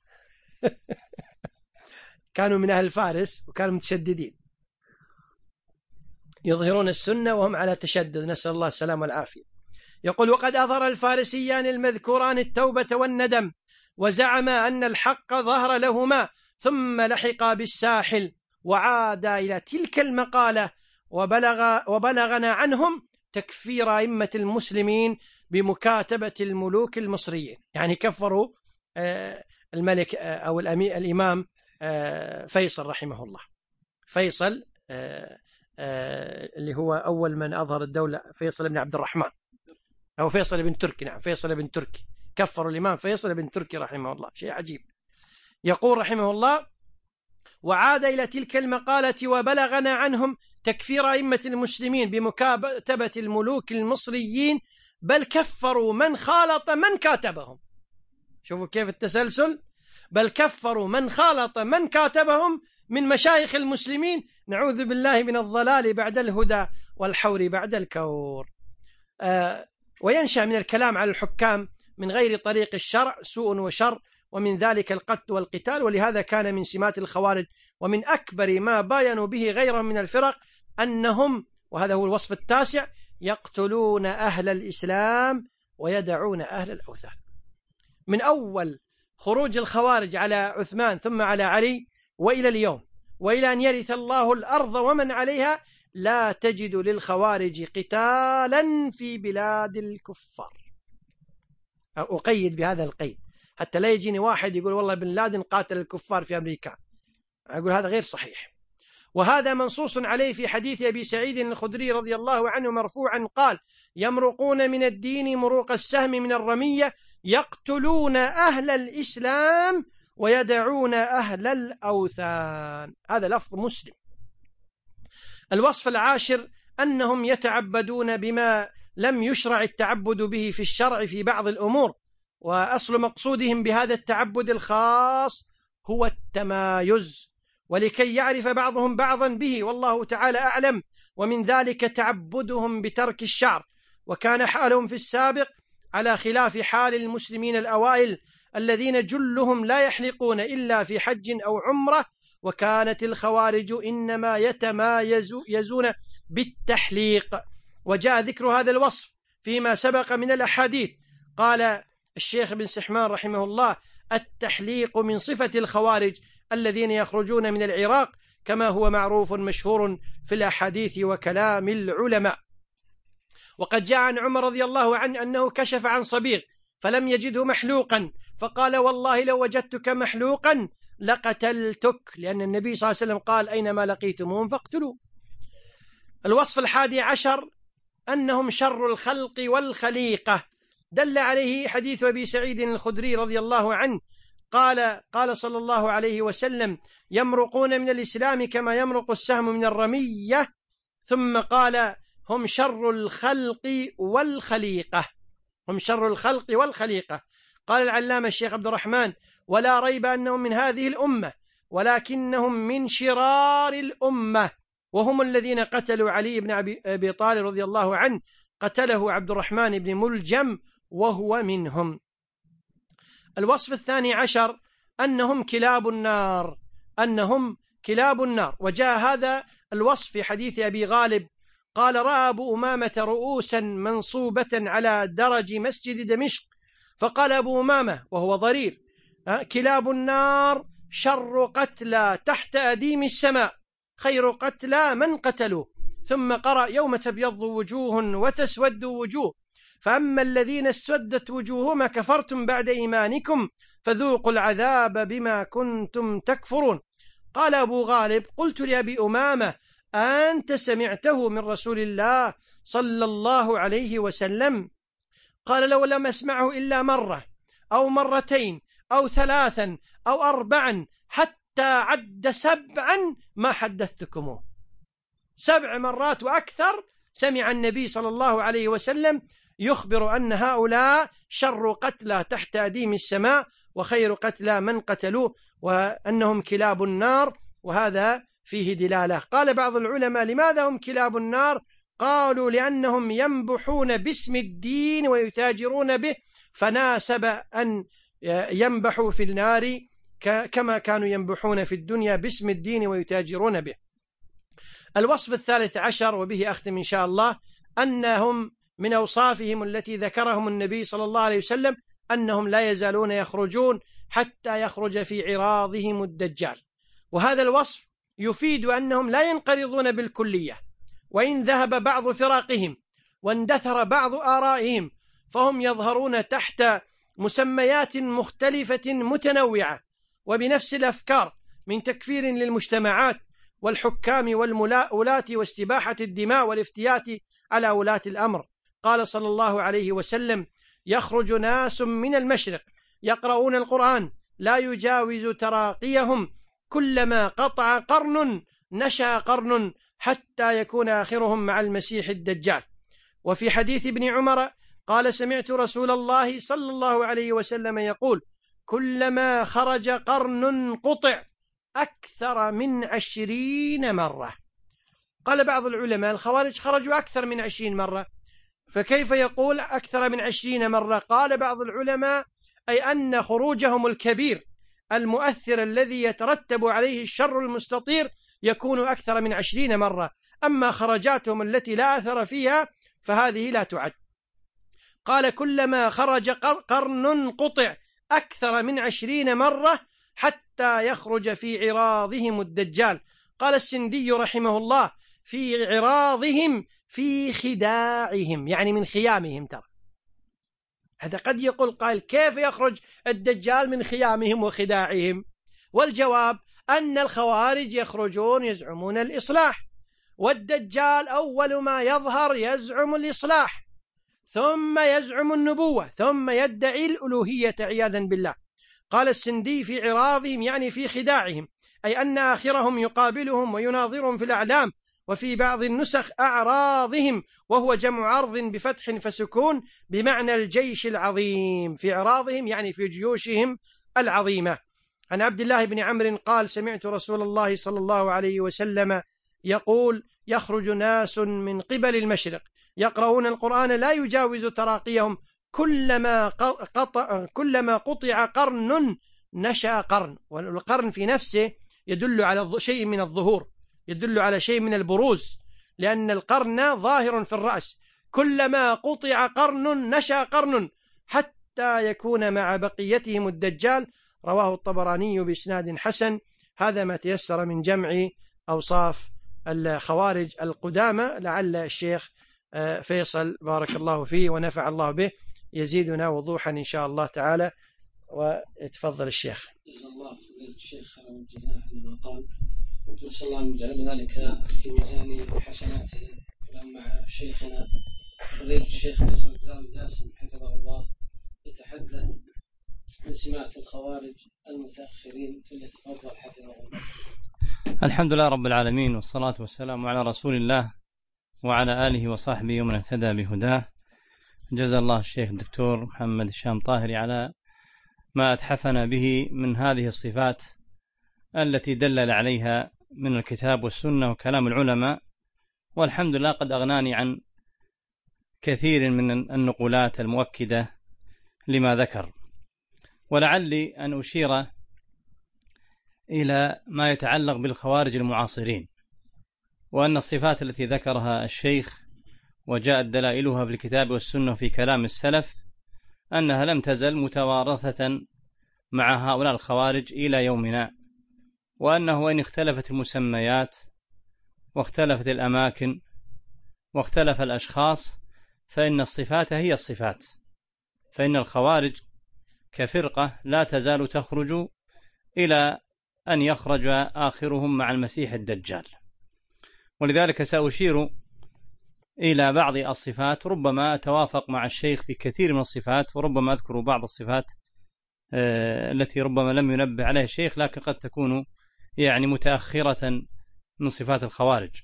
كانوا من أهل فارس وكانوا متشددين، يظهرون السنة وهم على تشدد، نسأل الله السلامة والعافية. يقول: وقد أظهر الفارسيان المذكوران التوبة والندم، وزعم أن الحق ظهر لهما، ثم لحق بالساحل وعاد إلى تلك المقالة، وبلغنا عنهم تكفير أئمة المسلمين بمكاتبة الملوك المصريين. يعني كفروا الملك أو الإمام فيصل رحمه الله. فيصل اللي هو أول من أظهر الدولة، فيصل بن عبد الرحمن أو فيصل بن تركي، نعم فيصل بن تركي، كفروا الإمام فيصل بن تركي رحمه الله، شيء عجيب. يقول رحمه الله: وعاد إلى تلك المقالة وبلغنا عنهم تكفير أئمة المسلمين بمكاتبة الملوك المصريين، بل كفروا من خالط من كاتبهم. شوفوا كيف التسلسل، بل كفروا من خالط من كاتبهم من مشايخ المسلمين، نعوذ بالله من الضلال بعد الهدى والحور بعد الكور. وينشأ من الكلام على الحكام من غير طريق الشرع سوء وشر ومن ذلك القتل والقتال. ولهذا كان من سمات الخوارج ومن أكبر ما باينوا به غيرهم من الفرق أنهم، وهذا هو الوصف التاسع، يقتلون أهل الإسلام ويدعون أهل الأوثان. من أول خروج الخوارج على عثمان ثم على علي وإلى اليوم وإلى أن يرث الله الأرض ومن عليها لا تجد للخوارج قتالا في بلاد الكفار. أقيد بهذا القيد حتى لا يجيني واحد يقول والله بن لادن قاتل الكفار في أمريكا، أقول هذا غير صحيح. وهذا منصوص عليه في حديث أبي سعيد الخدري رضي الله عنه مرفوعا قال: يمرقون من الدين مروق السهم من الرمية، يقتلون أهل الإسلام ويدعون أهل الأوثان. هذا لفظ مسلم. الوصف العاشر أنهم يتعبدون بما لم يشرع التعبد به في الشرع في بعض الأمور، وأصل مقصودهم بهذا التعبد الخاص هو التمايز، ولكي يعرف بعضهم بعضا به، والله تعالى أعلم. ومن ذلك تعبدهم بترك الشعر، وكان حالهم في السابق على خلاف حال المسلمين الأوائل الذين جلهم لا يحلقون إلا في حج أو عمرة، وكانت الخوارج إنما يتمايزون بالتحليق. وجاء ذكر هذا الوصف فيما سبق من الأحاديث. قال الشيخ بن سحمان رحمه الله: التحليق من صفة الخوارج الذين يخرجون من العراق، كما هو معروف مشهور في الأحاديث وكلام العلماء. وقد جاء عن عمر رضي الله عنه أنه كشف عن صبيغ فلم يجده محلوقا، فقال: والله لو وجدتك محلوقا لقتلتك، لأن النبي صلى الله عليه وسلم قال: أينما لقيتموهم فاقتلوا. الوصف الحادي عشر أنهم شر الخلق والخليقة، دل عليه حديث أبي سعيد الخدري رضي الله عنه قال صلى الله عليه وسلم: يمرقون من الإسلام كما يمرق السهم من الرمية، ثم قال: هم شر الخلق والخليقة. هم شر الخلق والخليقة. قال العلامة الشيخ عبد الرحمن: ولا ريب أنهم من هذه الأمة، ولكنهم من شرار الأمة، وهم الذين قتلوا علي بن أبي طالب رضي الله عنه، قتله عبد الرحمن بن ملجم وهو منهم. الوصف الثاني عشر أنهم كلاب النار. أنهم كلاب النار. وجاء هذا الوصف في حديث أبي غالب قال: رأى أبو أمامة رؤوسا منصوبة على درج مسجد دمشق، فقال أبو أمامة وهو ضرير: كلاب النار شر قتلى تحت أديم السماء، خير قتلى من قتلوا. ثم قرأ: يوم تبيض وجوه وتسود وجوه، فأما الذين اسودت وجوههم كفرتم بعد إيمانكم فذوقوا العذاب بما كنتم تكفرون. قال أبو غالب: قلت لأبي أمامة: أنت سمعته من رسول الله صلى الله عليه وسلم؟ قال: لو لم أسمعه إلا مرة أو مرتين أو ثلاثا أو أربعا حتى عد 7 ما حدثتكمه. 7 مرات وأكثر سمع النبي صلى الله عليه وسلم يخبر أن هؤلاء شر قتلى تحت أديم السماء، وخير قتلى من قتلوه، وأنهم كلاب النار. وهذا فيه دلالة. قال بعض العلماء: لماذا هم كلاب النار؟ قالوا: لأنهم ينبحون باسم الدين ويتاجرون به، فناسب أن ينبحوا في النار كما كانوا ينبحون في الدنيا باسم الدين ويتاجرون به. الوصف الثالث عشر، وبه أختم إن شاء الله، أنهم من أوصافهم التي ذكرهم النبي صلى الله عليه وسلم أنهم لا يزالون يخرجون حتى يخرج في عراضهم الدجال. وهذا الوصف يفيد أنهم لا ينقرضون بالكلية، وإن ذهب بعض فراقهم واندثر بعض آرائهم، فهم يظهرون تحت مسميات مختلفة متنوعة وبنفس الأفكار، من تكفير للمجتمعات والحكام والولاة واستباحة الدماء والافتيات على ولاة الأمر. قال صلى الله عليه وسلم: يخرج ناس من المشرق يقرؤون القرآن لا يجاوز تراقيهم، كلما قطع قرن نشأ قرن، حتى يكون آخرهم مع المسيح الدجال. وفي حديث ابن عمر قال: سمعت رسول الله صلى الله عليه وسلم يقول: كلما خرج قرن قطع أكثر من 20 مرة. قال بعض العلماء: الخوارج خرجوا أكثر من 20 مرة، فكيف يقول أكثر من 20 مرة؟ قال بعض العلماء: أي أن خروجهم الكبير المؤثر الذي يترتب عليه الشر المستطير يكون أكثر من 20 مرة، أما خرجاتهم التي لا أثر فيها فهذه لا تعد. قال: كلما خرج قرن قطع أكثر من 20 مرة حتى يخرج في عراضهم الدجال. قال السندي رحمه الله: في عراضهم، في خداعهم، يعني من خيامهم. ترى هذا قد يقول قائل: كيف يخرج الدجال من خيامهم وخداعهم؟ والجواب أن الخوارج يخرجون يزعمون الإصلاح، والدجال أول ما يظهر يزعم الإصلاح، ثم يزعم النبوة، ثم يدعي الألوهية عياذا بالله. قال السندي: في عراضهم يعني في خداعهم، أي أن آخرهم يقابلهم ويناظرهم في الأعلام. وفي بعض النسخ أعراضهم، وهو جمع عرض بفتح فسكون بمعنى الجيش العظيم. في عراضهم يعني في جيوشهم العظيمة. عن عبد الله بن عمرو قال: سمعت رسول الله صلى الله عليه وسلم يقول: يخرج ناس من قبل المشرق يقرؤون القرآن لا يجاوز تراقيهم، كلما قطع قرن نشأ قرن. والقرن في نفسه يدل على شيء من الظهور، يدل على شيء من البروز، لأن القرن ظاهر في الرأس. كلما قطع قرن نشأ قرن حتى يكون مع بقيتهم الدجال. رواه الطبراني بإسناد حسن. هذا ما تيسر من جمع أوصاف الخوارج القدامى. لعل الشيخ فيصل بارك الله فيه ونفع الله به يزيدنا وضوحا إن شاء الله تعالى. ويتفضل الشيخ. جزا الله فضيلة الشيخ خير الجزاء على ما قال. نسأل الله أن يجعل ذلك في ميزان حسناته. مع شيخنا فضيلة الشيخ فيصل الجاسم حفظه الله يتحدث عن سمات الخوارج المتأخرين، فليتفضل حفظه الله. الحمد لله رب العالمين، والصلاة والسلام على رسول الله وعلى آله وصحبه ومن اهتدى بهداه. جزا الله الشيخ الدكتور محمد الشام طاهري على ما أتحفنا به من هذه الصفات التي دلل عليها من الكتاب والسنة وكلام العلماء، والحمد لله قد أغناني عن كثير من النقولات المؤكدة لما ذكر. ولعلي أن أشير إلى ما يتعلق بالخوارج المعاصرين، وأن الصفات التي ذكرها الشيخ وجاءت دلائلها في الكتاب والسنة في كلام السلف أنها لم تزل متوارثة مع هؤلاء الخوارج إلى يومنا، وأنه وإن اختلفت المسميات واختلفت الأماكن واختلف الأشخاص فإن الصفات هي الصفات، فإن الخوارج كفرقة لا تزال تخرج إلى أن يخرج آخرهم مع المسيح الدجال. ولذلك سأشير إلى بعض الصفات، ربما أتوافق مع الشيخ في كثير من الصفات، وربما أذكر بعض الصفات التي ربما لم ينبه عليها الشيخ لكن قد تكون يعني متأخرة من صفات الخوارج.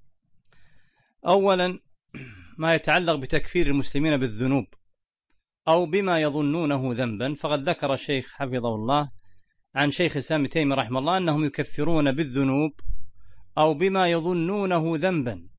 أولا ما يتعلق بتكفير المسلمين بالذنوب أو بما يظنونه ذنبا، فقد ذكر الشيخ حفظه الله عن شيخ الإسلام ابن تيمية رحمه الله أنهم يكفرون بالذنوب أو بما يظنونه ذنبا،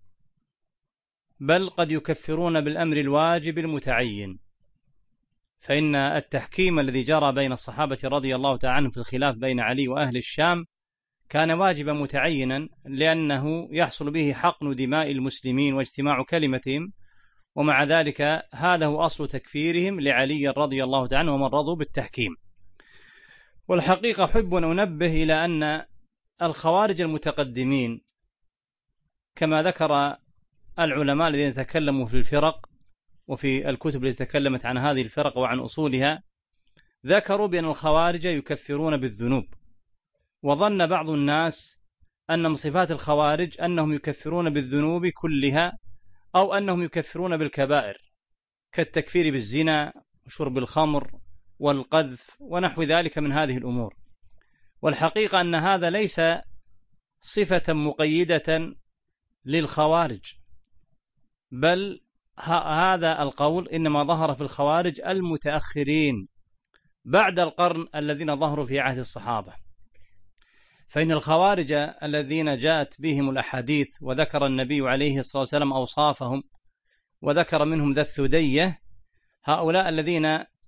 بل قد يكفرون بالأمر الواجب المتعين. فإن التحكيم الذي جرى بين الصحابة رضي الله تعالى عنهم في الخلاف بين علي وأهل الشام كان واجبا متعينا، لأنه يحصل به حقن دماء المسلمين واجتماع كلمتهم، ومع ذلك هذا هو أصل تكفيرهم لعلي رضي الله تعالى عنه ومن رضوا بالتحكيم. والحقيقة أحب أن أنبه إلى أن الخوارج المتقدمين كما ذكر العلماء الذين تكلموا في الفرق وفي الكتب التي تكلمت عن هذه الفرق وعن أصولها، ذكروا بأن الخوارج يكفرون بالذنوب، وظن بعض الناس أن من صفات الخوارج أنهم يكفرون بالذنوب كلها أو أنهم يكفرون بالكبائر كالتكفير بالزنا وشرب الخمر والقذف ونحو ذلك من هذه الأمور. والحقيقة أن هذا ليس صفة مقيدة للخوارج، بل هذا القول إنما ظهر في الخوارج المتأخرين بعد القرن الذين ظهروا في عهد الصحابة. فإن الخوارج الذين جاءت بهم الأحاديث وذكر النبي عليه الصلاة والسلام أوصافهم وذكر منهم ذا الثدية، هؤلاء الذين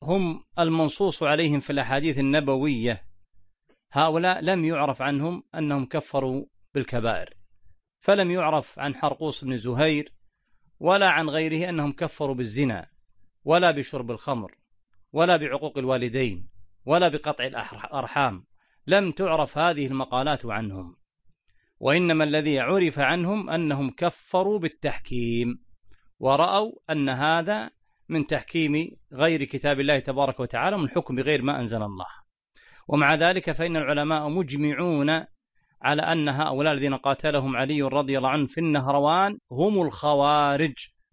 هم المنصوص عليهم في الأحاديث النبوية، هؤلاء لم يعرف عنهم أنهم كفروا بالكبائر، فلم يعرف عن حرقوس بن زهير ولا عن غيره أنهم كفروا بالزنا ولا بشرب الخمر ولا بعقوق الوالدين ولا بقطع الأرحام، لم تعرف هذه المقالات عنهم، وإنما الذي عرف عنهم أنهم كفروا بالتحكيم، ورأوا أن هذا من تحكيم غير كتاب الله تبارك وتعالى، من حكم بغير ما أنزل الله. ومع ذلك فإن العلماء مجمعون على أن هؤلاء الذين قاتلهم علي رضي الله عنه في النهروان هم الخوارج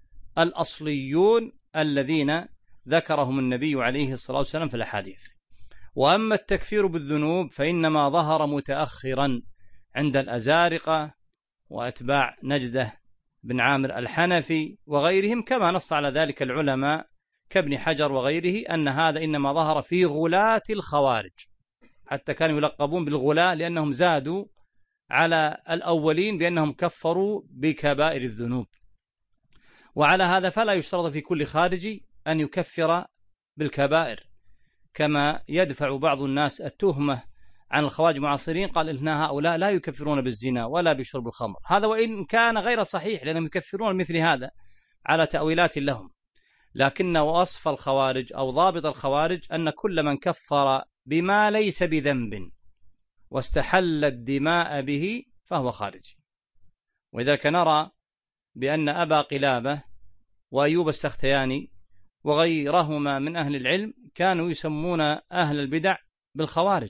الأصليون الذين ذكرهم النبي عليه الصلاة والسلام في الأحاديث. وأما التكفير بالذنوب فإنما ظهر متأخرا عند الأزارقة وأتباع نجدة بن عامر الحنفي وغيرهم، كما نص على ذلك العلماء كابن حجر وغيره، أن هذا إنما ظهر في غلاة الخوارج، حتى كانوا يلقبون بالغلاة لأنهم زادوا على الأولين بأنهم كفروا بكبائر الذنوب. وعلى هذا فلا يشترط في كل خارجي أن يكفر بالكبائر، كما يدفع بعض الناس التهمة عن الخوارج المعاصرين، قال إن هؤلاء لا يكفرون بالزنا ولا بشرب الخمر، هذا وإن كان غير صحيح لأنهم يكفرون مثل هذا على تأويلات لهم، لكن وصف الخوارج أو ضابط الخوارج أن كل من كفر بما ليس بذنب واستحل الدماء به فهو خارجي. ولذلك نرى بأن أبا قلابة وأيوب السختياني وغيرهما من أهل العلم كانوا يسمون أهل البدع بالخوارج،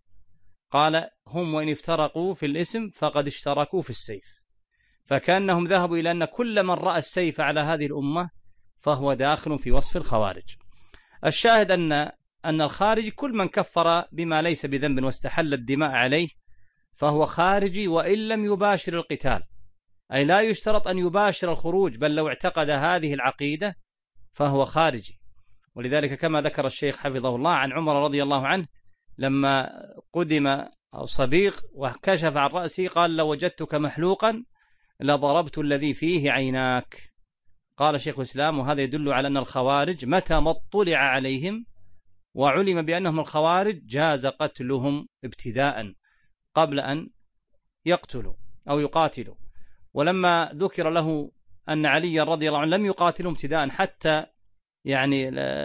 قال هم وإن افترقوا في الاسم فقد اشتركوا في السيف، فكأنهم ذهبوا إلى أن كل من رأى السيف على هذه الأمة فهو داخل في وصف الخوارج. الشاهد أن الخارجي كل من كفر بما ليس بذنب واستحل الدماء عليه فهو خارجي وإن لم يباشر القتال، أي لا يشترط أن يباشر الخروج، بل لو اعتقد هذه العقيدة فهو خارجي. ولذلك كما ذكر الشيخ حفظه الله عن عمر رضي الله عنه لما قدم أو صبيغ وكشف عن رأسه قال لو وجدتك محلوقا لضربت الذي فيه عيناك. قال شيخ الإسلام وهذا يدل على أن الخوارج متى ما اطلع عليهم وعلم بأنهم الخوارج جاز قتلهم ابتداء قبل أن يقتلوا أو يقاتلوا. ولما ذكر له أن علي رضي الله عنه لم يقاتلهم ابتداء حتى يعني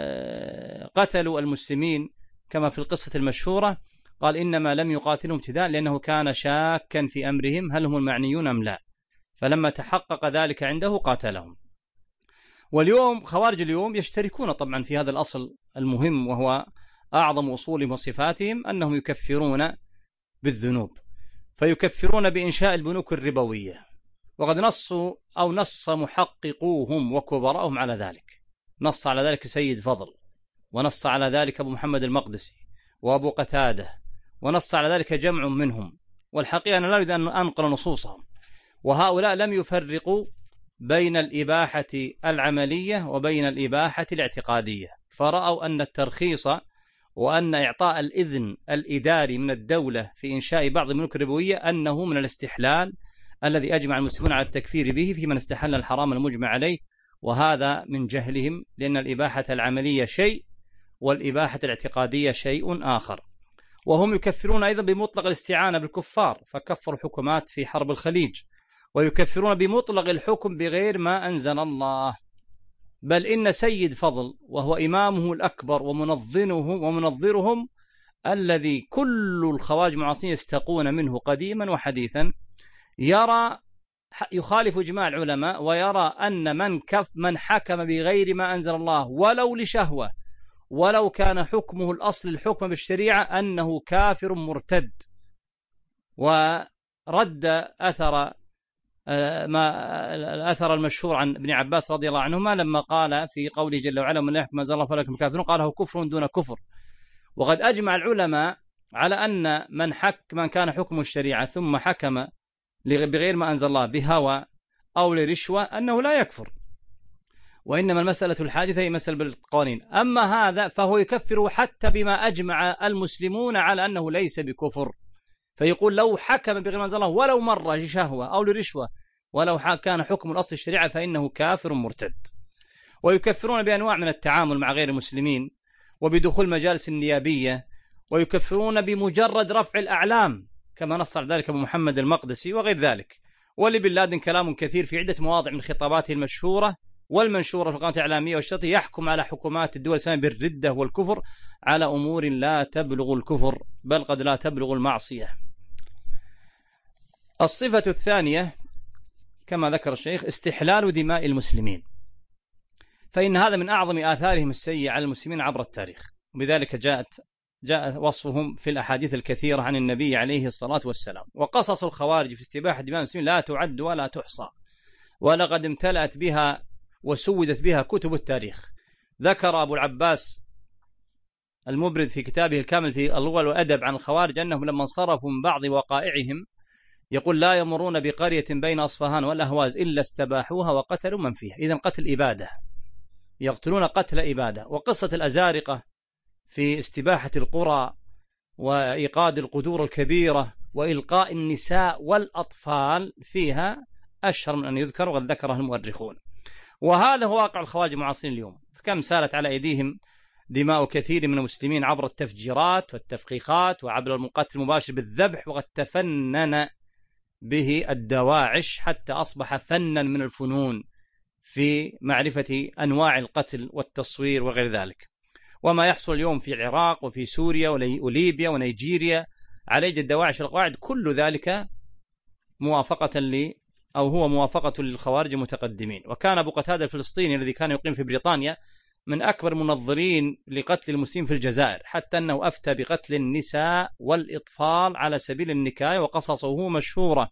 قتلوا المسلمين كما في القصة المشهورة، قال إنما لم يقاتلهم ابتداء لأنه كان شاكا في أمرهم هل هم المعنيون أم لا، فلما تحقق ذلك عنده قاتلهم. واليوم خوارج اليوم يشتركون طبعا في هذا الأصل المهم وهو أعظم أصولهم وصفاتهم، أنهم يكفرون بالذنوب، فيكفرون بإنشاء البنوك الربوية، وقد نص محققوهم وكبراءهم على ذلك، نص على ذلك سيد فضل، ونص على ذلك أبو محمد المقدسي وأبو قتادة، ونص على ذلك جمع منهم، والحقيقة أنا لا أريد أن أنقل نصوصهم. وهؤلاء لم يفرقوا بين الإباحة العملية وبين الإباحة الاعتقادية، فرأوا أن الترخيص وأن إعطاء الإذن الإداري من الدولة في إنشاء بعض الملوك الربوية أنه من الاستحلال الذي أجمع المسلمون على التكفير به في من استحل الحرام المجمع عليه، وهذا من جهلهم، لأن الإباحة العملية شيء والإباحة الاعتقادية شيء آخر. وهم يكفرون أيضا بمطلق الاستعانة بالكفار، فكفروا حكومات في حرب الخليج، ويكفرون بمطلق الحكم بغير ما أنزل الله. بل إن سيد فضل وهو إمامه الأكبر ومنظرهم الذي كل الخوارج المعاصرين يستقون منه قديما وحديثا، يخالف إجماع العلماء، ويرى أن من حكم بغير ما أنزل الله ولو لشهوة ولو كان حكمه الأصل الحكم بالشريعة أنه كافر مرتد. ورد الأثر المشهور عن ابن عباس رضي الله عنهما لما قال في قوله جل وعلا من يحكم ما أنزل الله فلكم كافرون، قاله كفر دون كفر. وقد أجمع العلماء على أن من كان حكم الشريعة ثم حكم بغير ما أنزل الله بهوى أو لرشوة أنه لا يكفر، وإنما المسألة الحادثة هي مسألة بالقوانين. أما هذا فهو يكفر حتى بما أجمع المسلمون على أنه ليس بكفر، فيقول لو حكم بغير ما أنزل الله ولو مرة لشهوة أو لرشوة ولو كان حكم الأصل الشريعة فإنه كافر مرتد. ويكفرون بأنواع من التعامل مع غير المسلمين، وبدخول مجالس النيابية، ويكفرون بمجرد رفع الأعلام كما نص على ذلك أبو محمد المقدسي وغير ذلك. ولبن لادن كلام كثير في عدة مواضع من خطاباته المشهورة والمنشورة في القناة الإعلامية والشرطية يحكم على حكومات الدول الإسلامية بالردة والكفر على أمور لا تبلغ الكفر بل قد لا تبلغ المعصية. الصفة الثانية كما ذكر الشيخ استحلال دماء المسلمين، فإن هذا من أعظم آثارهم السيئة على المسلمين عبر التاريخ، وبذلك جاء وصفهم في الأحاديث الكثيرة عن النبي عليه الصلاة والسلام. وقصص الخوارج في استباحة دماء المسلمين لا تعد ولا تحصى، ولقد امتلأت بها وسودت بها كتب التاريخ. ذكر أبو العباس المبرد في كتابه الكامل في اللغة والأدب عن الخوارج أنهم لما انصرفوا من بعض وقائعهم يقول لا يمرون بقرية بين أصفهان والأهواز إلا استباحوها وقتلوا من فيها. إذن قتل إبادة، يقتلون قتل إبادة. وقصة الأزارقة في استباحة القرى وإيقاد القدور الكبيرة وإلقاء النساء والأطفال فيها أشهر من أن يذكر، وقد ذكره المؤرخون. وهذا هو واقع الخوارج المعاصرين اليوم، فكم سالت على أيديهم دماء كثير من المسلمين عبر التفجيرات والتفقيقات وعبر القتل المباشر بالذبح، وقد تفنن به الدواعش حتى أصبح فنا من الفنون في معرفة أنواع القتل والتصوير وغير ذلك. وما يحصل اليوم في العراق وفي سوريا وليبيا ونيجيريا على يد الدواعش القواعد كل ذلك هو موافقة للخوارج المتقدمين. وكان أبو قتادة الفلسطيني الذي كان يقيم في بريطانيا من أكبر منظرين لقتل المسلمين في الجزائر، حتى أنه أفتى بقتل النساء والإطفال على سبيل النكاية، وقصصه مشهورة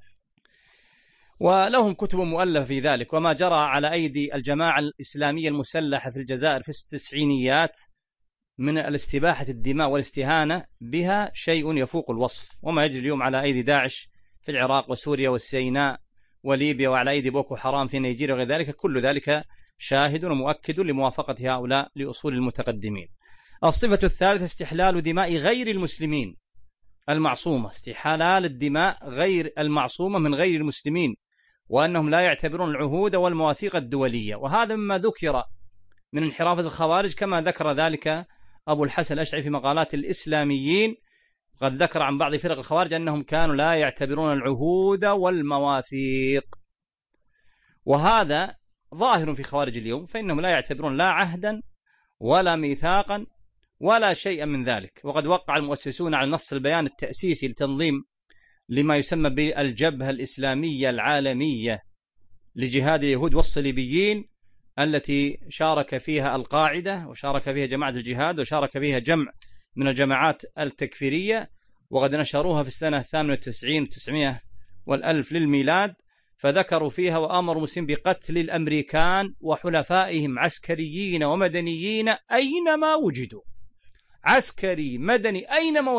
ولهم كتب مؤلفة في ذلك. وما جرى على أيدي الجماعة الإسلامية المسلحة في الجزائر في التسعينيات من الاستباحة الدماء والاستهانة بها شيء يفوق الوصف. وما يجري اليوم على أيدي داعش في العراق وسوريا والسيناء وليبيا وعلى أيدي بوكو حرام في نيجيريا وغير ذلك، كل ذلك شاهد ومؤكد لموافقة هؤلاء لأصول المتقدمين. الصفة الثالثة استحلال دماء غير المسلمين المعصومة، استحلال الدماء غير المعصومة من غير المسلمين، وأنهم لا يعتبرون العهود والمواثيق الدولية. وهذا مما ذكر من انحراف الخوارج كما ذكر ذلك أبو الحسن الأشعري في مقالات الإسلاميين. قد ذكر عن بعض فرق الخوارج أنهم كانوا لا يعتبرون العهود والمواثيق، وهذا ظاهر في خوارج اليوم، فإنهم لا يعتبرون لا عهدا ولا ميثاقا ولا شيء من ذلك. وقد وقع المؤسسون على نص البيان التأسيسي لتنظيم لما يسمى بالجبهة الإسلامية العالمية لجهاد اليهود والصليبيين، التي شارك فيها القاعدة وشارك فيها جماعة الجهاد وشارك فيها جمع من الجماعات التكفيرية، وقد نشروها في السنة 98 900 والألف للميلاد. فذكروا فيها وأمروا المسلمين بقتل الأمريكان وحلفائهم عسكريين ومدنيين أينما وجدوا، عسكري مدني أينما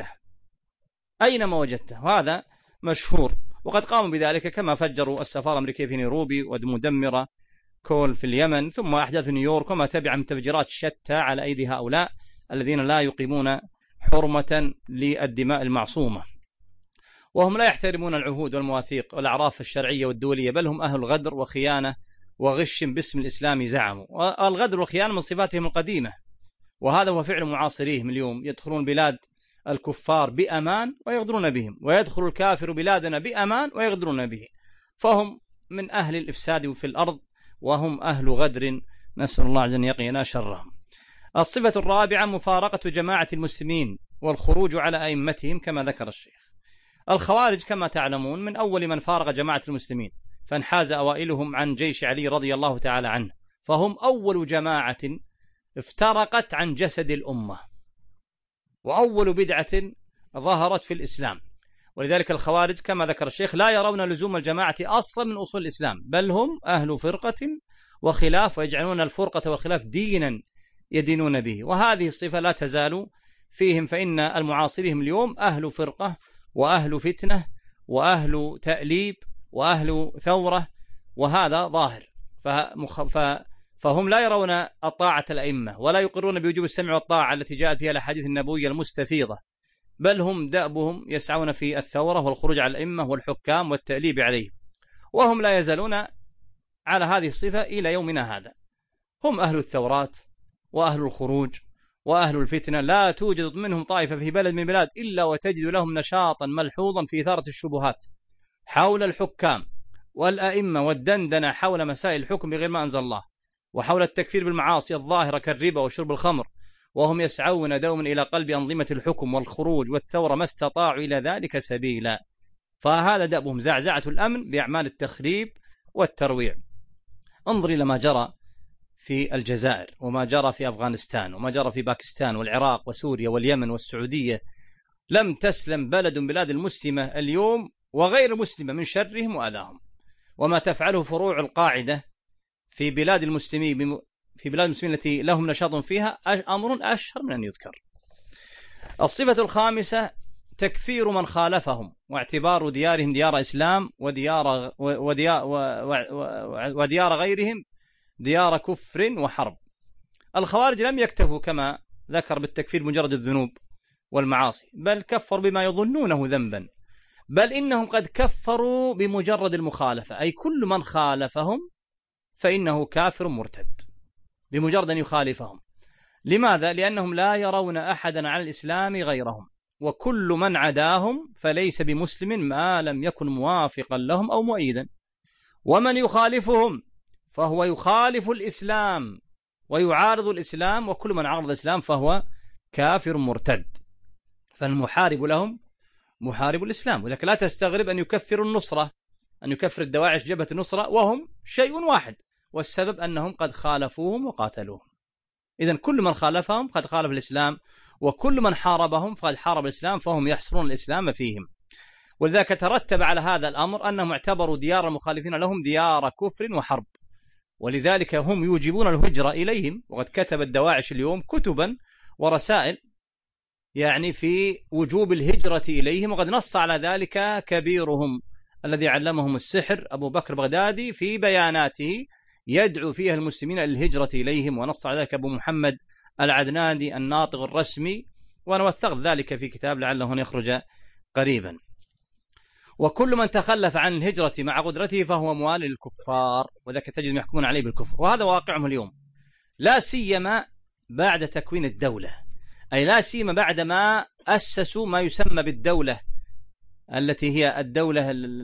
وجدته، وهذا مشهور. وقد قاموا بذلك كما فجروا السفارة الأمريكية في نيروبي ومدمرة كول في اليمن، ثم أحداث نيويورك، وما تبع من تفجيرات شتى على أيدي هؤلاء الذين لا يقيمون حرمة للدماء المعصومة. وهم لا يحترمون العهود والمواثيق والأعراف الشرعية والدولية، بل هم أهل غدر وخيانة وغش باسم الإسلام زعموا. والغدر والخيانة من صفاتهم القديمة، وهذا هو فعل معاصريهم اليوم. يدخلون بلاد الكفار بأمان ويغدرون بهم، ويدخل الكافر بلادنا بأمان ويغدرون به، فهم من أهل الإفساد في الأرض وهم أهل غدر، نسأل الله أن يقينا شرهم. الصفة الرابعة مفارقة جماعة المسلمين والخروج على أئمتهم كما ذكر الشيخ. الخوارج كما تعلمون من أول من فارق جماعة المسلمين، فانحاز أوائلهم عن جيش علي رضي الله تعالى عنه، فهم أول جماعة افترقت عن جسد الأمة وأول بدعة ظهرت في الإسلام. ولذلك الخوارج كما ذكر الشيخ لا يرون لزوم الجماعة أصلا من أصول الإسلام، بل هم أهل فرقة وخلاف، ويجعلون الفرقة والخلاف دينا يدينون به. وهذه الصفة لا تزال فيهم، فإن المعاصرين اليوم أهل فرقة وأهل فتنة وأهل تأليب وأهل ثورة، وهذا ظاهر. فهم لا يرون الطاعة الأئمة ولا يقرون بوجوب السمع والطاعة التي جاءت فيها الأحاديث النبوية المستفيضة، بل هم دأبهم يسعون في الثورة والخروج على الأئمة والحكام والتأليب عليهم، وهم لا يزالون على هذه الصفة إلى يومنا هذا. هم أهل الثورات وأهل الخروج وأهل الفتنة لا توجد منهم طائفة في بلد من البلاد إلا وتجد لهم نشاطا ملحوظا في إثارة الشبهات حول الحكام والأئمة والدندنة حول مسائل الحكم بغير ما أنزل الله، وحول التكفير بالمعاصي الظاهرة كالربا وشرب الخمر، وهم يسعون دوما إلى قلب أنظمة الحكم والخروج والثورة ما استطاعوا إلى ذلك سبيلا. فهذا دأبهم زعزعة الأمن بأعمال التخريب والترويع. انظر إلى ما جرى في الجزائر، وما جرى في أفغانستان، وما جرى في باكستان والعراق وسوريا واليمن والسعودية. لم تسلم بلد من بلاد المسلمة اليوم وغير مسلمة من شرهم وأذاهم. وما تفعله فروع القاعدة في بلاد المسلمين التي لهم نشاط فيها أمر أشهر من أن يذكر. الصفة الخامسة تكفير من خالفهم واعتبار ديارهم ديار إسلام وديار غيرهم ديار كفر وحرب. الخوارج لم يكتفوا كما ذكر بالتكفير مجرد الذنوب والمعاصي، بل كفروا بما يظنونه ذنبا، بل إنهم قد كفروا بمجرد المخالفة، أي كل من خالفهم فإنه كافر مرتد بمجرد أن يخالفهم. لماذا؟ لأنهم لا يرون أحدا على الإسلام غيرهم، وكل من عداهم فليس بمسلم ما لم يكن موافقا لهم أو مؤيدا، ومن يخالفهم فهو يخالف الإسلام ويعارض الإسلام، وكل من عارض الإسلام فهو كافر مرتد. فالمحارب لهم محارب الإسلام. وذلك لا تستغرب أن يكفر النصرة، أن يكفر الدواعش جبهة النصرة وهم شيء واحد، والسبب أنهم قد خالفوهم وقاتلوهم. إذن كل من خالفهم قد خالف الإسلام، وكل من حاربهم فقد حارب الإسلام، فهم يحصرون الإسلام فيهم. ولذلك ترتب على هذا الأمر أنهم اعتبروا ديار المخالفين لهم ديار كفر وحرب، ولذلك هم يوجبون الهجرة إليهم. وقد كتب الدواعش اليوم كتبا ورسائل يعني في وجوب الهجرة إليهم، وقد نص على ذلك كبيرهم الذي علمهم السحر أبو بكر بغدادي في بياناته يدعو فيها المسلمين للهجرة إليهم، ونص على ذلك أبو محمد العدناني الناطق الرسمي، وأنا وثقت ذلك في كتاب لعله يخرج قريبا. وكل من تخلف عن الهجرة مع قدرته فهو موال للكفار، وذلك تجد يحكمون عليه بالكفر، وهذا واقعهم اليوم، لا سيما بعد تكوين الدولة، أي لا سيما بعد ما أسسوا ما يسمى بالدولة التي هي الدولة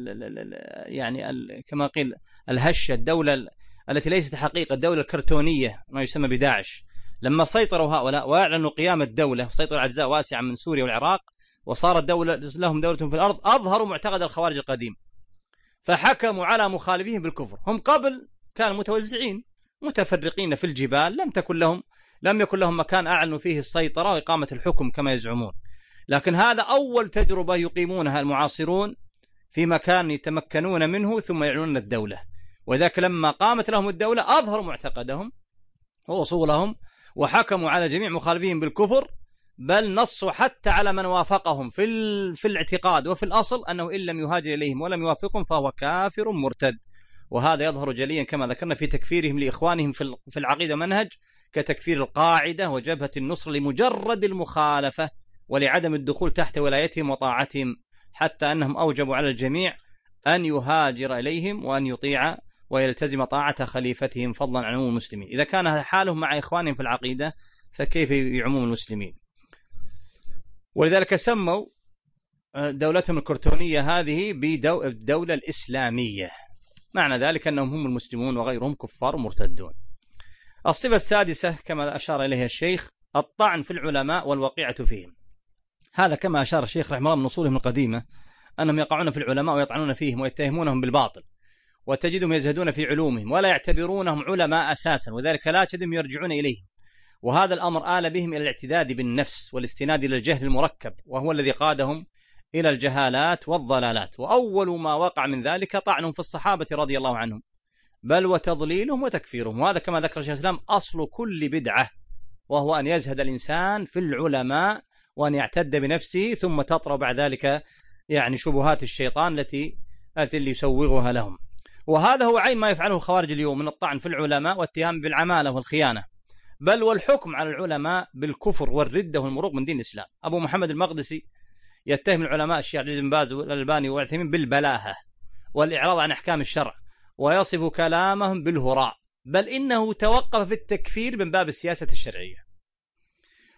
يعني كما قيل الهشة، الدولة التي ليست حقيقة، الدولة الكرتونية ما يسمى بداعش. لما سيطروا هؤلاء وأعلنوا قيام الدولة وسيطروا على أجزاء واسعة من سوريا والعراق وصارت لهم دولة في الأرض، أظهروا معتقد الخوارج القديم، فحكموا على مخالفيهم بالكفر. هم قبل كانوا متوزعين متفرقين في الجبال، لم يكن لهم مكان أعلنوا فيه السيطرة وإقامة الحكم كما يزعمون، لكن هذا أول تجربة يقيمونها المعاصرون في مكان يتمكنون منه ثم يعلنون الدولة. وذاك لما قامت لهم الدولة أظهروا معتقدهم وأصولهم وحكموا على جميع مخالفين بالكفر، بل نصوا حتى على من وافقهم في الاعتقاد وفي الأصل أنه إن لم يهاجر إليهم ولم يوافقهم فهو كافر مرتد. وهذا يظهر جليا كما ذكرنا في تكفيرهم لإخوانهم في العقيدة منهج، كتكفير القاعدة وجبهة النصر لمجرد المخالفة ولعدم الدخول تحت ولايتهم وطاعتهم، حتى أنهم أوجبوا على الجميع أن يهاجر إليهم وأن يطيع ويلتزم طاعة خليفتهم فضلا عن عموم المسلمين. إذا كان حالهم مع إخوانهم في العقيدة فكيف يعموم المسلمين؟ ولذلك سموا دولتهم الكرتونية هذه بالدولة الإسلامية، معنى ذلك أنهم هم المسلمون وغيرهم كفار مرتدون. الصفة السادسة كما أشار إليها الشيخ الطعن في العلماء والوقيعة فيهم. هذا كما أشار الشيخ رحمه الله من أصولهم القديمة أنهم يقعون في العلماء ويطعنون فيهم ويتهمونهم بالباطل، وتجدهم يزهدون في علومهم ولا يعتبرونهم علماء أساسا، وذلك لا تجدهم يرجعون إليهم. وهذا الأمر آل بهم إلى الاعتداد بالنفس والاستناد إلى الجهل المركب، وهو الذي قادهم إلى الجهالات والضلالات. وأول ما وقع من ذلك طعنهم في الصحابة رضي الله عنهم، بل وتضليلهم وتكفيرهم. وهذا كما ذكر الشيخ الإسلام أصل كل بدعة، وهو أن يزهد الإنسان في العلماء وأن يعتد بنفسه، ثم تطرأ بعد ذلك يعني شبهات الشيطان التي يسوغها لهم. وهذا هو عين ما يفعله الخوارج اليوم من الطعن في العلماء والاتهام بالعمالة والخيانة، بل والحكم على العلماء بالكفر والردة والمروق من دين الإسلام. أبو محمد المقدسي يتهم العلماء الشيخ عبد العزيز بن باز والألباني والعثيمين بالبلاهة والإعراض عن أحكام الشرع، ويصف كلامهم بالهراء، بل إنه توقف في التكفير من باب السياسة الشرعية.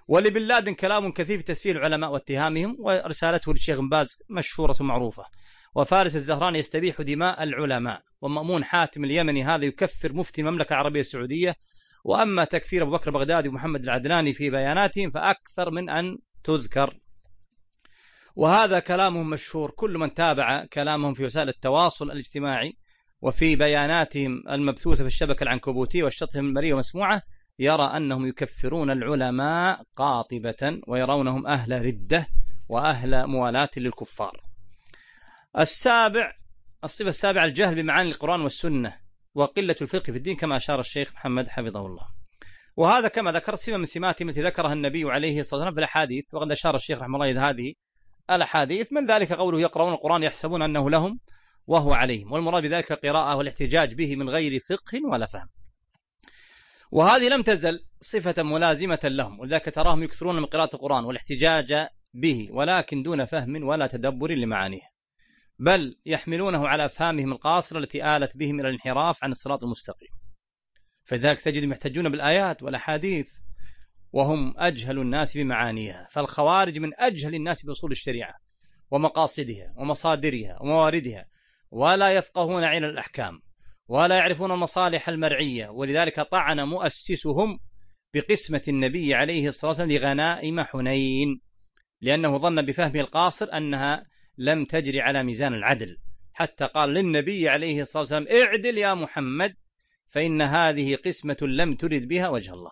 ولبن لادن كلام كثير في تسفيه العلماء واتهامهم، ورسالته للشيخ بن باز مشهورة معروفة. وفارس الزهراني يستبيح دماء العلماء، ومأمون حاتم اليمني هذا يكفر مفتي المملكة العربية السعودية. وأما تكفير أبو بكر بغدادي ومحمد العدناني في بياناتهم فأكثر من أن تذكر. وهذا كلامهم مشهور، كل من تابع كلامهم في وسائل التواصل الاجتماعي وفي بياناتهم المبثوثة في الشبكة العنكبوتية والشطهم المرئية ومسموعة يرى أنهم يكفرون العلماء قاطبة، ويرونهم أهل ردة وأهل موالاة للكفار. الصفة السابعة الجهل بمعاني القرآن والسنة وقلة الفقه في الدين، كما أشار الشيخ محمد حفظه الله. وهذا كما ذكرت سمة من سماتهم التي ذكرها النبي عليه الصلاة والسلام في الأحاديث، وقد أشار الشيخ رحمه الله إلى هذه الأحاديث. من ذلك قوله يقرؤون القرآن يحسبون أنه لهم وهو عليهم، والمراد بذلك القراءة والاحتجاج به من غير فقه ولا فهم. وهذه لم تزل صفة ملازمة لهم، ولذلك تراهم يكثرون من قراءة القرآن والاحتجاج به، ولكن دون فهم ولا تدبر لمعانيه، بل يحملونه على أفهامهم القاصرة التي آلت بهم إلى الانحراف عن الصراط المستقيم. فذلك تجدهم يحتجون بالآيات والأحاديث وهم أجهل الناس بمعانيها. فالخوارج من أجهل الناس بأصول الشريعة ومقاصدها ومصادرها ومواردها، ولا يفقهون علم الأحكام ولا يعرفون المصالح المرعية. ولذلك طعن مؤسسهم بقسمة النبي عليه الصلاة والسلام لغنائم حنين، لأنه ظن بفهمه القاصر أنها لم تجري على ميزان العدل، حتى قال للنبي عليه الصلاة والسلام اعدل يا محمد فإن هذه قسمة لم ترد بها وجه الله.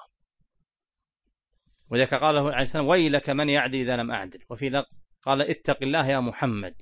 وذلك قال له عليه السلام ويلك من يعدل إذا لم أعدل، وفي لقب قال اتق الله يا محمد.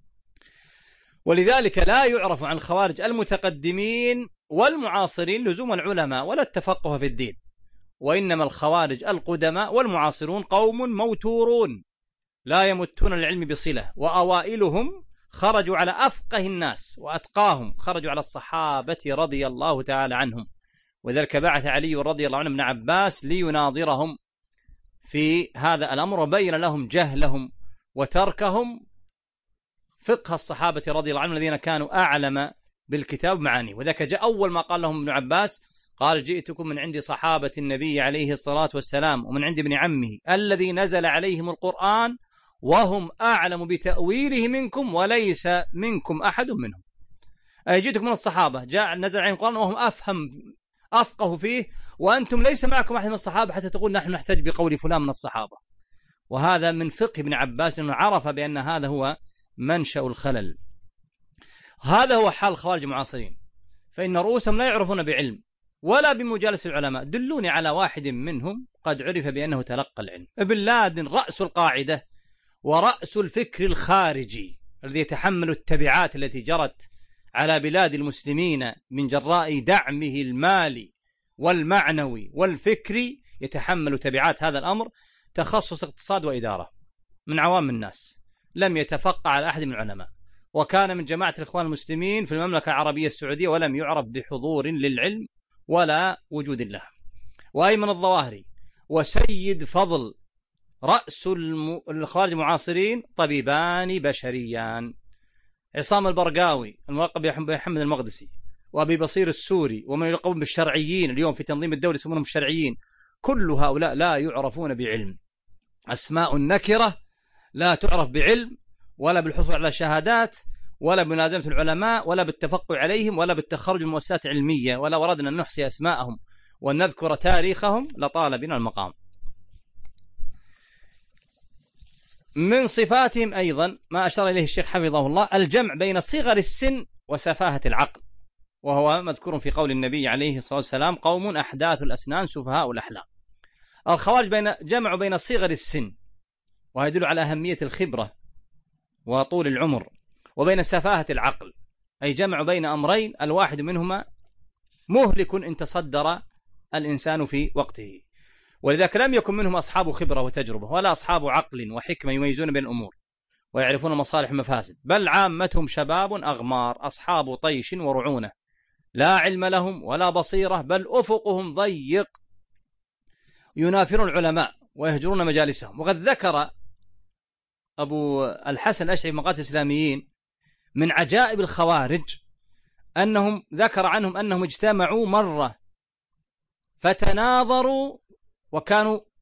ولذلك لا يعرف عن الخوارج المتقدمين والمعاصرين لزوم العلماء ولا التفقه في الدين، وإنما الخوارج القدماء والمعاصرون قوم موتورون لا يمتون العلم بصلة، وأوائلهم خرجوا على أفقه الناس وأتقاهم، خرجوا على الصحابة رضي الله تعالى عنهم. وذلك بعث علي رضي الله عنه ابن عباس ليناظرهم في هذا الأمر، وبين لهم جهلهم وتركهم فقه الصحابة رضي الله عنهم الذين كانوا أعلم بالكتاب معانيه. وذلك جاء أول ما قال لهم ابن عباس قال جئتكم من عند صحابة النبي عليه الصلاة والسلام ومن عند ابن عمه الذي نزل عليهم القرآن وهم أعلم بتأويله منكم وليس منكم أحد منهم. أي جئتكم من الصحابة جاء نزل عليهم القرآن وهم أفقه فيه، وأنتم ليس معكم أحد من الصحابة حتى تقول نحن نحتج بقول فلان من الصحابة. وهذا من فقه ابن عباس أنه عرف بأن هذا هو منشأ الخلل. هذا هو حال الخوارج المعاصرين، فإن رؤوسهم لا يعرفون بعلم ولا بمجالس العلماء. دلوني على واحد منهم قد عرف بأنه تلقى العلم. ابن لادن رأس القاعدة ورأس الفكر الخارجي الذي يتحمل التبعات التي جرت على بلاد المسلمين من جراء دعمه المالي والمعنوي والفكري، يتحمل تبعات هذا الأمر. تخصص اقتصاد وإدارة من عوام الناس، لم يتفقع على أحد من العلماء، وكان من جماعة الإخوان المسلمين في المملكة العربية السعودية، ولم يعرف بحضور للعلم ولا وجود له. وأيمن الظواهري وسيد فضل رأس الخوارج المعاصرين طبيبان بشريان، عصام البرقاوي الملقب بمحمد المقدسي، وأبي بصير السوري، ومن يلقبون بالشرعيين اليوم في تنظيم الدولة يسمونهم الشرعيين. كل هؤلاء لا يعرفون بعلم، أسماء نكرة لا تعرف بعلم ولا بالحصول على شهادات ولا بملازمة العلماء ولا بالتفقع عليهم ولا بالتخرج من مؤسسات علمية. ولا وردنا أن نحصي أسماءهم وأن نذكر تاريخهم لطال بنا المقام. من صفاتهم أيضا ما أشار إليه الشيخ حفظه الله الجمع بين صغر السن وسفاهة العقل، وهو مذكور في قول النبي عليه الصلاة والسلام قوم أحداث الأسنان سفهاء الأحلام. الخوارج جمعوا بين صغر السن، وهذا يدل على أهمية الخبرة وطول العمر، وبين سفاهة العقل، أي جمعوا بين أمرين الواحد منهما مهلك إن تصدر الإنسان في وقته. ولذلك لم يكن منهم أصحاب خبرة وتجربة ولا أصحاب عقل وحكمة يميزون بين الأمور ويعرفون مصالح المفاسد، بل عامتهم شباب أغمار أصحاب طيش ورعونة، لا علم لهم ولا بصيرة، بل أفقهم ضيق، ينافرون العلماء ويهجرون مجالسهم. وقد ذكر أبو الحسن الأشعري مقاتل الإسلاميين من عجائب الخوارج أنهم ذكر عنهم أنهم اجتمعوا مرة فتناظروا وكانوا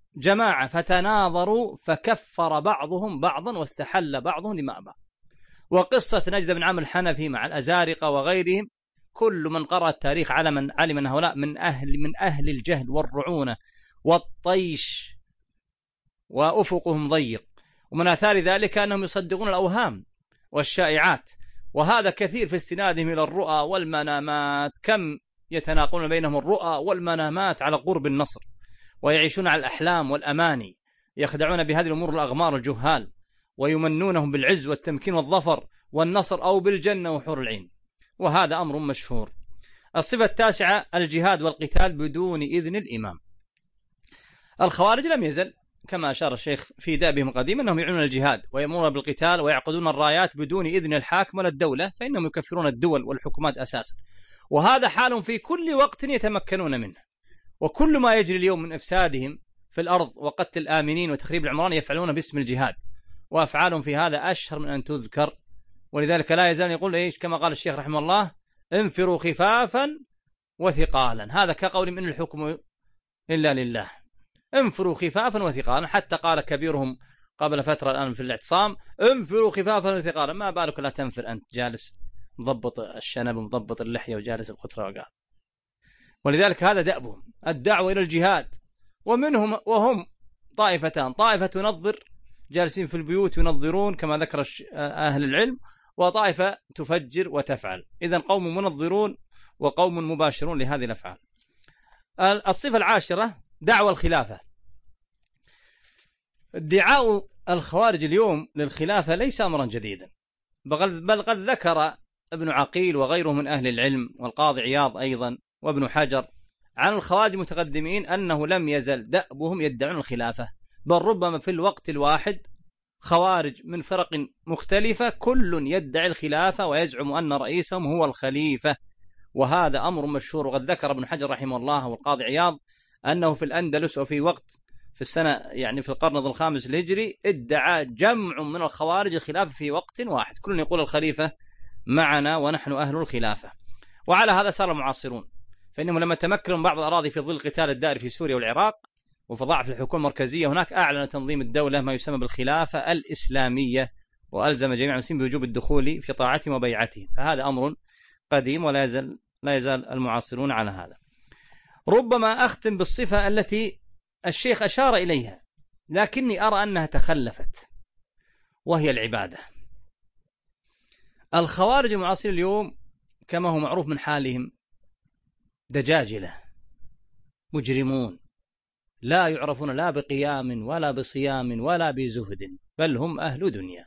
جماعة فتناظروا فكفر بعضهم بعضا واستحل بعضهم دماء بعض. وقصة نجد بن عمرو الحنفي مع الأزارقة وغيرهم، كل من قرأ التاريخ علم أن هؤلاء من أهل الجهل والرعونة والطيش وأفقهم ضيق. ومن آثار ذلك أنهم يصدقون الأوهام والشائعات، وهذا كثير في استنادهم إلى الرؤى والمنامات. كم يتناقلون بينهم الرؤى والمنامات على قرب النصر، ويعيشون على الأحلام والأماني، يخدعون بهذه الأمور الأغمار الجهال، ويمنونهم بالعز والتمكين والظفر والنصر أو بالجنة وحور العين، وهذا أمر مشهور. الصفة التاسعة الجهاد والقتال بدون إذن الإمام. الخوارج لم يزل كما أشار الشيخ في دابهم قديما أنهم يعلنون الجهاد ويأمرون بالقتال ويعقدون الرايات بدون إذن الحاكم ولا الدولة، فإنهم يكفرون الدول والحكومات أساسا، وهذا حال في كل وقت يتمكنون منه. وكل ما يجري اليوم من إفسادهم في الأرض وقتل الآمنين وتخريب العمران يفعلون باسم الجهاد، وأفعالهم في هذا أشهر من أن تذكر. ولذلك لا يزال يقول إيش كما قال الشيخ رحمه الله: انفروا خفافا وثقالا. هذا كقول من الحكم إلا لله، انفروا خفافا وثقالا. حتى قال كبيرهم قبل فترة الآن في الاعتصام: انفروا خفافا وثقالا. ما بالك لا تنفر أنت جالس مضبط الشنب ومضبط اللحية وجالس القطرة وقال. ولذلك هذا دأبهم الدعوة إلى الجهاد. وهم طائفتان: طائفة تنظر جالسين في البيوت ينظرون كما ذكر أهل العلم، وطائفة تفجر وتفعل. إذن قوم منظرون وقوم مباشرون لهذه الأفعال. الصفة العاشرة دعوة الخلافة. ادعاء الخوارج اليوم للخلافة ليس أمرا جديدا، بل قد ذكر ابن عقيل وغيره من أهل العلم والقاضي عياض أيضا وابن حجر عن الخوارج المتقدمين أنه لم يزل دأبهم يدعون الخلافة، بل ربما في الوقت الواحد خوارج من فرق مختلفة كل يدعي الخلافة ويزعم أن رئيسهم هو الخليفة، وهذا أمر مشهور. وقد ذكر ابن حجر رحمه الله والقاضي عياض أنه في الأندلس وفي وقت في السنة في القرن الخامس الهجري ادعى جمع من الخوارج الخلافة في وقت واحد، كل يقول الخليفة معنا ونحن أهل الخلافة. وعلى هذا صار المعاصرون، فإنهم لما تمكنوا من بعض الأراضي في ظل القتال الدائر في سوريا والعراق وفي ضعف الحكومة المركزية هناك، أعلن تنظيم الدولة ما يسمى بالخلافة الإسلامية، وألزم جميع المسلمين بوجوب الدخول في طاعتهم وبيعتهم. فهذا أمر قديم ولا يزال المعاصرون على هذا. ربما أختم بالصفة التي الشيخ أشار إليها لكني أرى أنها تخلفت، وهي العبادة. الخوارج المعاصرين اليوم كما هو معروف من حالهم دجاجلة مجرمون، لا يعرفون لا بقيام ولا بصيام ولا بزهد، بل هم أهل دنيا.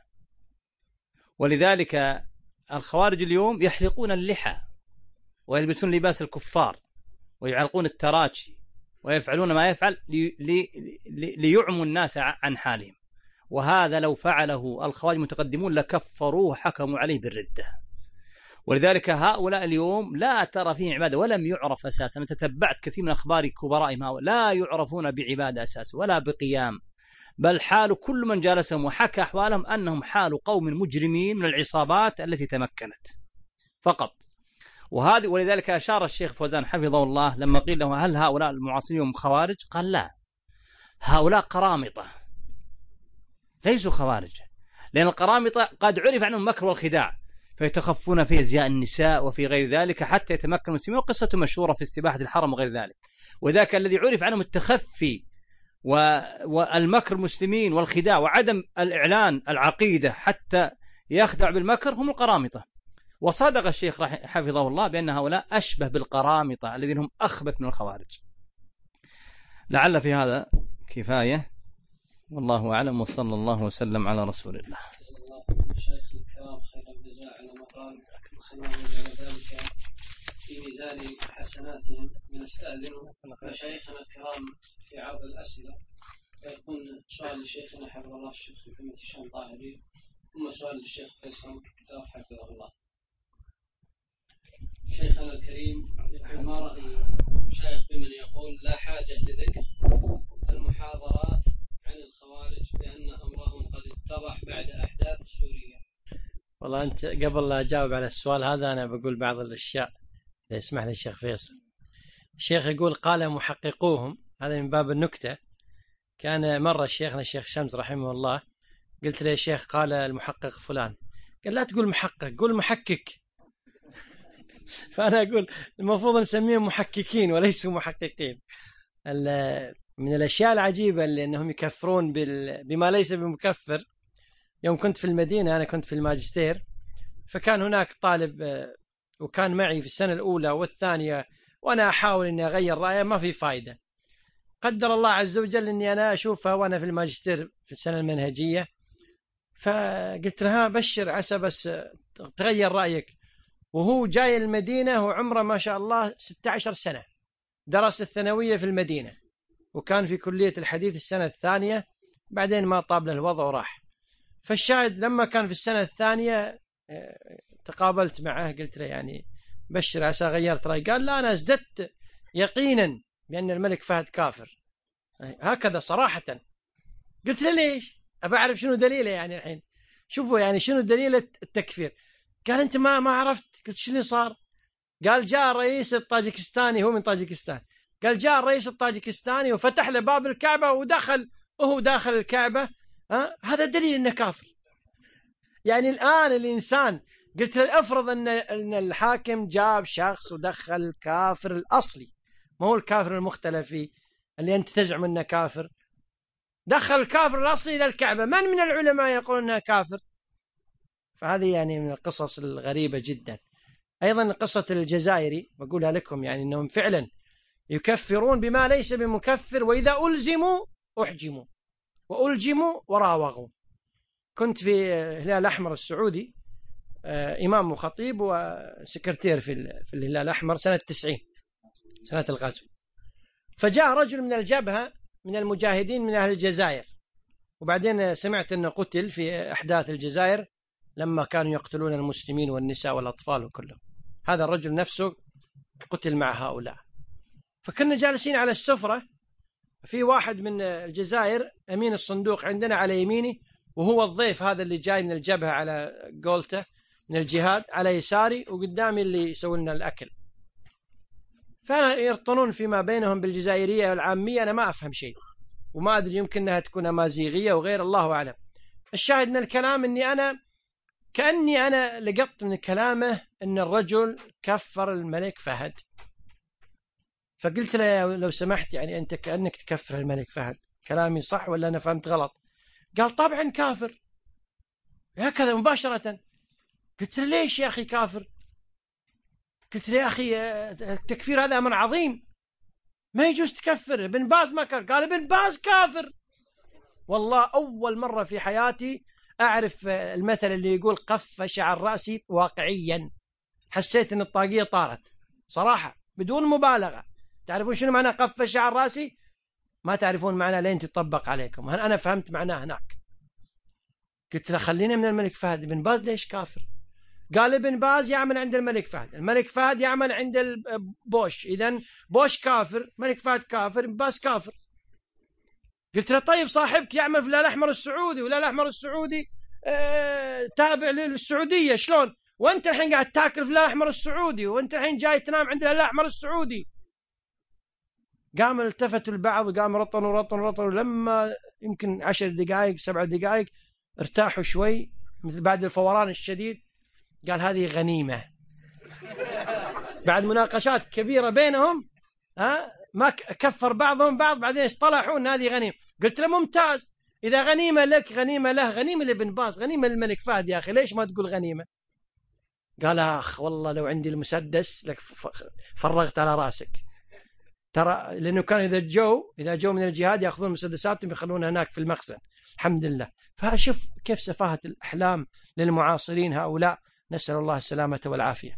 ولذلك الخوارج اليوم يحلقون اللحى ويلبسون لباس الكفار ويعلقون التراتشي ويفعلون ما يفعل ليعموا الناس عن حالهم، وهذا لو فعله الخوارج المتقدمون لكفروه حكموا عليه بالردة. ولذلك هؤلاء اليوم لا ترى فيهم عبادة ولم يعرف أساسا. أنا تتبعت كثير من أخبار كبرائهم لا يعرفون بعبادة أساسا ولا بقيام، بل حال كل من جالسهم وحكى أحوالهم أنهم حال قوم مجرمين من العصابات التي تمكنت فقط. ولذلك أشار الشيخ فوزان حفظه الله لما قيل له هل هؤلاء المعاصرين خوارج؟ قال لا، هؤلاء قرامطة ليسوا خوارج، لأن القرامطة قد عرف عنهم مكر والخداع، فيتخفون في أزياء النساء وفي غير ذلك حتى يتمكن المسلمين، وقصة مشهورة في استباحة الحرم وغير ذلك. وذاك الذي عرف عنهم التخفي والمكر المسلمين والخداع وعدم الإعلان العقيدة حتى يخدع بالمكر هم القرامطة. وصدق الشيخ حفظه الله بأن هؤلاء أشبه بالقرامطة الذين هم أخبث من الخوارج. لعل في هذا كفاية، والله أعلم، وصلى الله وسلم على رسول الله. شيخ الكرام خير الجزاء على ما قال، سلام على ذلك في ميزان حسناتهم. نستأذن مشايخنا الكرام في عرض الأسئلة، ويكون سؤال لشيخنا حفظه الله الشيخ محمد هشام طاهري، ثم سؤال للشيخ فيصل حفظه الله. شيخنا الكريم يقول: ما رأي شيخ بمن يقول لا حاجة لذكر المحاضرات عن الخوارج لأن أمرهم قد اتضح بعد أحداث سوريا؟ والله أنت قبل لا أجاوب على السؤال هذا أنا بقول بعض الأشياء إذا يسمح لي الشيخ فيصل. الشيخ يقول قال محققوهم، هذا من باب النكتة، كان مرة شيخنا الشيخ شمس رحمه الله، قلت له يا شيخ قال المحقق فلان، قال لا تقول محقق، قول محكك. فأنا أقول المفروض نسميهم محككين وليسوا محققين. من الأشياء العجيبة اللي أنهم يكفرون بما ليس بمكفر. يوم كنت في المدينة، أنا كنت في الماجستير، فكان هناك طالب وكان معي في السنة الأولى والثانية، وأنا أحاول أني أغير رأيه، ما في فايدة. قدر الله عز وجل أني أنا أشوفها وأنا في الماجستير في السنة المنهجية، فقلت لها بشر عسى بس تغير رأيك. وهو جاي المدينة وعمره ما شاء الله 16 سنة، درس الثانوية في المدينة، وكان في كلية الحديث السنة الثانية، بعدين ما طاب له الوضع وراح. فالشاهد لما كان في السنة الثانية تقابلت معه، قلت له يعني بشر عسى غيرت رأي. قال لا، أنا ازددت يقينا بأن الملك فهد كافر، هكذا صراحة. قلت له ليش؟ أبى أعرف شنو دليله يعني الحين، شوفوا يعني شنو دليل التكفير. قال أنت ما عرفت. قلت شو اللي صار؟ قال جاء الرئيس الطاجكستاني، هو من طاجكستان، قال جاء الرئيس الطاجكستاني وفتح له باب الكعبة ودخل، وهو داخل الكعبة هذا دليل انه كافر. يعني الآن الإنسان، قلت له افرض ان الحاكم جاب شخص ودخل الكافر الأصلي، ما هو الكافر المختلف فيه اللي أنت تزعم انه كافر، دخل الكافر الأصلي إلى الكعبة، من العلماء يقول انه كافر؟ فهذه يعني من القصص الغريبة جدا. أيضا قصة الجزائري بقولها لكم، يعني أنهم فعلا يكفرون بما ليس بمكفر، وإذا ألزموا أحجموا وألجموا وراوغوا. كنت في الهلال الأحمر السعودي، إمام وخطيب وسكرتير في الهلال الأحمر سنة 90، سنة الغزو. فجاء رجل من الجبهة من المجاهدين من أهل الجزائر، وبعدين سمعت أنه قتل في أحداث الجزائر لما كانوا يقتلون المسلمين والنساء والأطفال وكلهم. هذا الرجل نفسه قتل مع هؤلاء. فكنا جالسين على السفرة، في واحد من الجزائر أمين الصندوق عندنا على يميني، وهو الضيف هذا اللي جاي من الجبهة على قولته من الجهاد على يساري، وقدامي اللي يسوي لنا الأكل. فأنا يرطنون فيما بينهم بالجزائرية والعامية، أنا ما أفهم شيء، وما أدري يمكن أنها تكون أمازيغية وغير، الله أعلم. الشاهد من الكلام أني كأني أنا لقطت من كلامه أن الرجل كفر الملك فهد. فقلت له لو سمحت، يعني أنت كأنك تكفر الملك فهد، كلامي صح ولا أنا فهمت غلط؟ قال طبعا كافر، هكذا مباشرة. قلت له ليش يا أخي كافر؟ قلت له يا أخي التكفير هذا أمر عظيم، ما يجوز تكفر. ابن باز ما كفر. قال ابن باز كافر. والله أول مرة في حياتي أعرف المثل اللي يقول قف شعر رأسي واقعيا، حسيت أن الطاقية طارت صراحة بدون مبالغة. تعرفون شنو معنى قف شعر رأسي؟ ما تعرفون معناه لين تطبق عليكم. أنا فهمت معناه هناك. قلت له خلينا من الملك فهد، ابن باز ليش كافر؟ قال ابن باز يعمل عند الملك فهد، الملك فهد يعمل عند بوش، إذن بوش كافر، ملك فهد كافر، ابن باز كافر. قلت له طيب صاحبك يعمل في الهلال الأحمر السعودي، والهلال الأحمر السعودي تابع للسعودية، شلون وانت الحين قاعد تاكل في الهلال الأحمر السعودي، وانت الحين جاي تنام عند الهلال الأحمر السعودي؟ قام التفتوا البعض وقام رطنوا، لما يمكن 10 دقائق 7 دقائق ارتاحوا شوي مثل بعد الفوران الشديد. قال هذه غنيمة. بعد مناقشات كبيرة بينهم ما كفر بعضهم بعض، بعدين اصطلحوا ان هذه غنيمة. قلت له ممتاز، إذا غنيمة لك غنيمة له، غنيمة لابن باز، غنيمة للملك فهد، يا أخي ليش ما تقول غنيمة؟ قال أخ والله لو عندي المسدس لك فرغت على راسك. ترى لأنه كان إذا جو من الجهاد يأخذون مسدساتهم يخلونها هناك في المخزن، الحمد لله. فشوف كيف سفاهة الأحلام للمعاصرين هؤلاء، نسأل الله السلامة والعافية.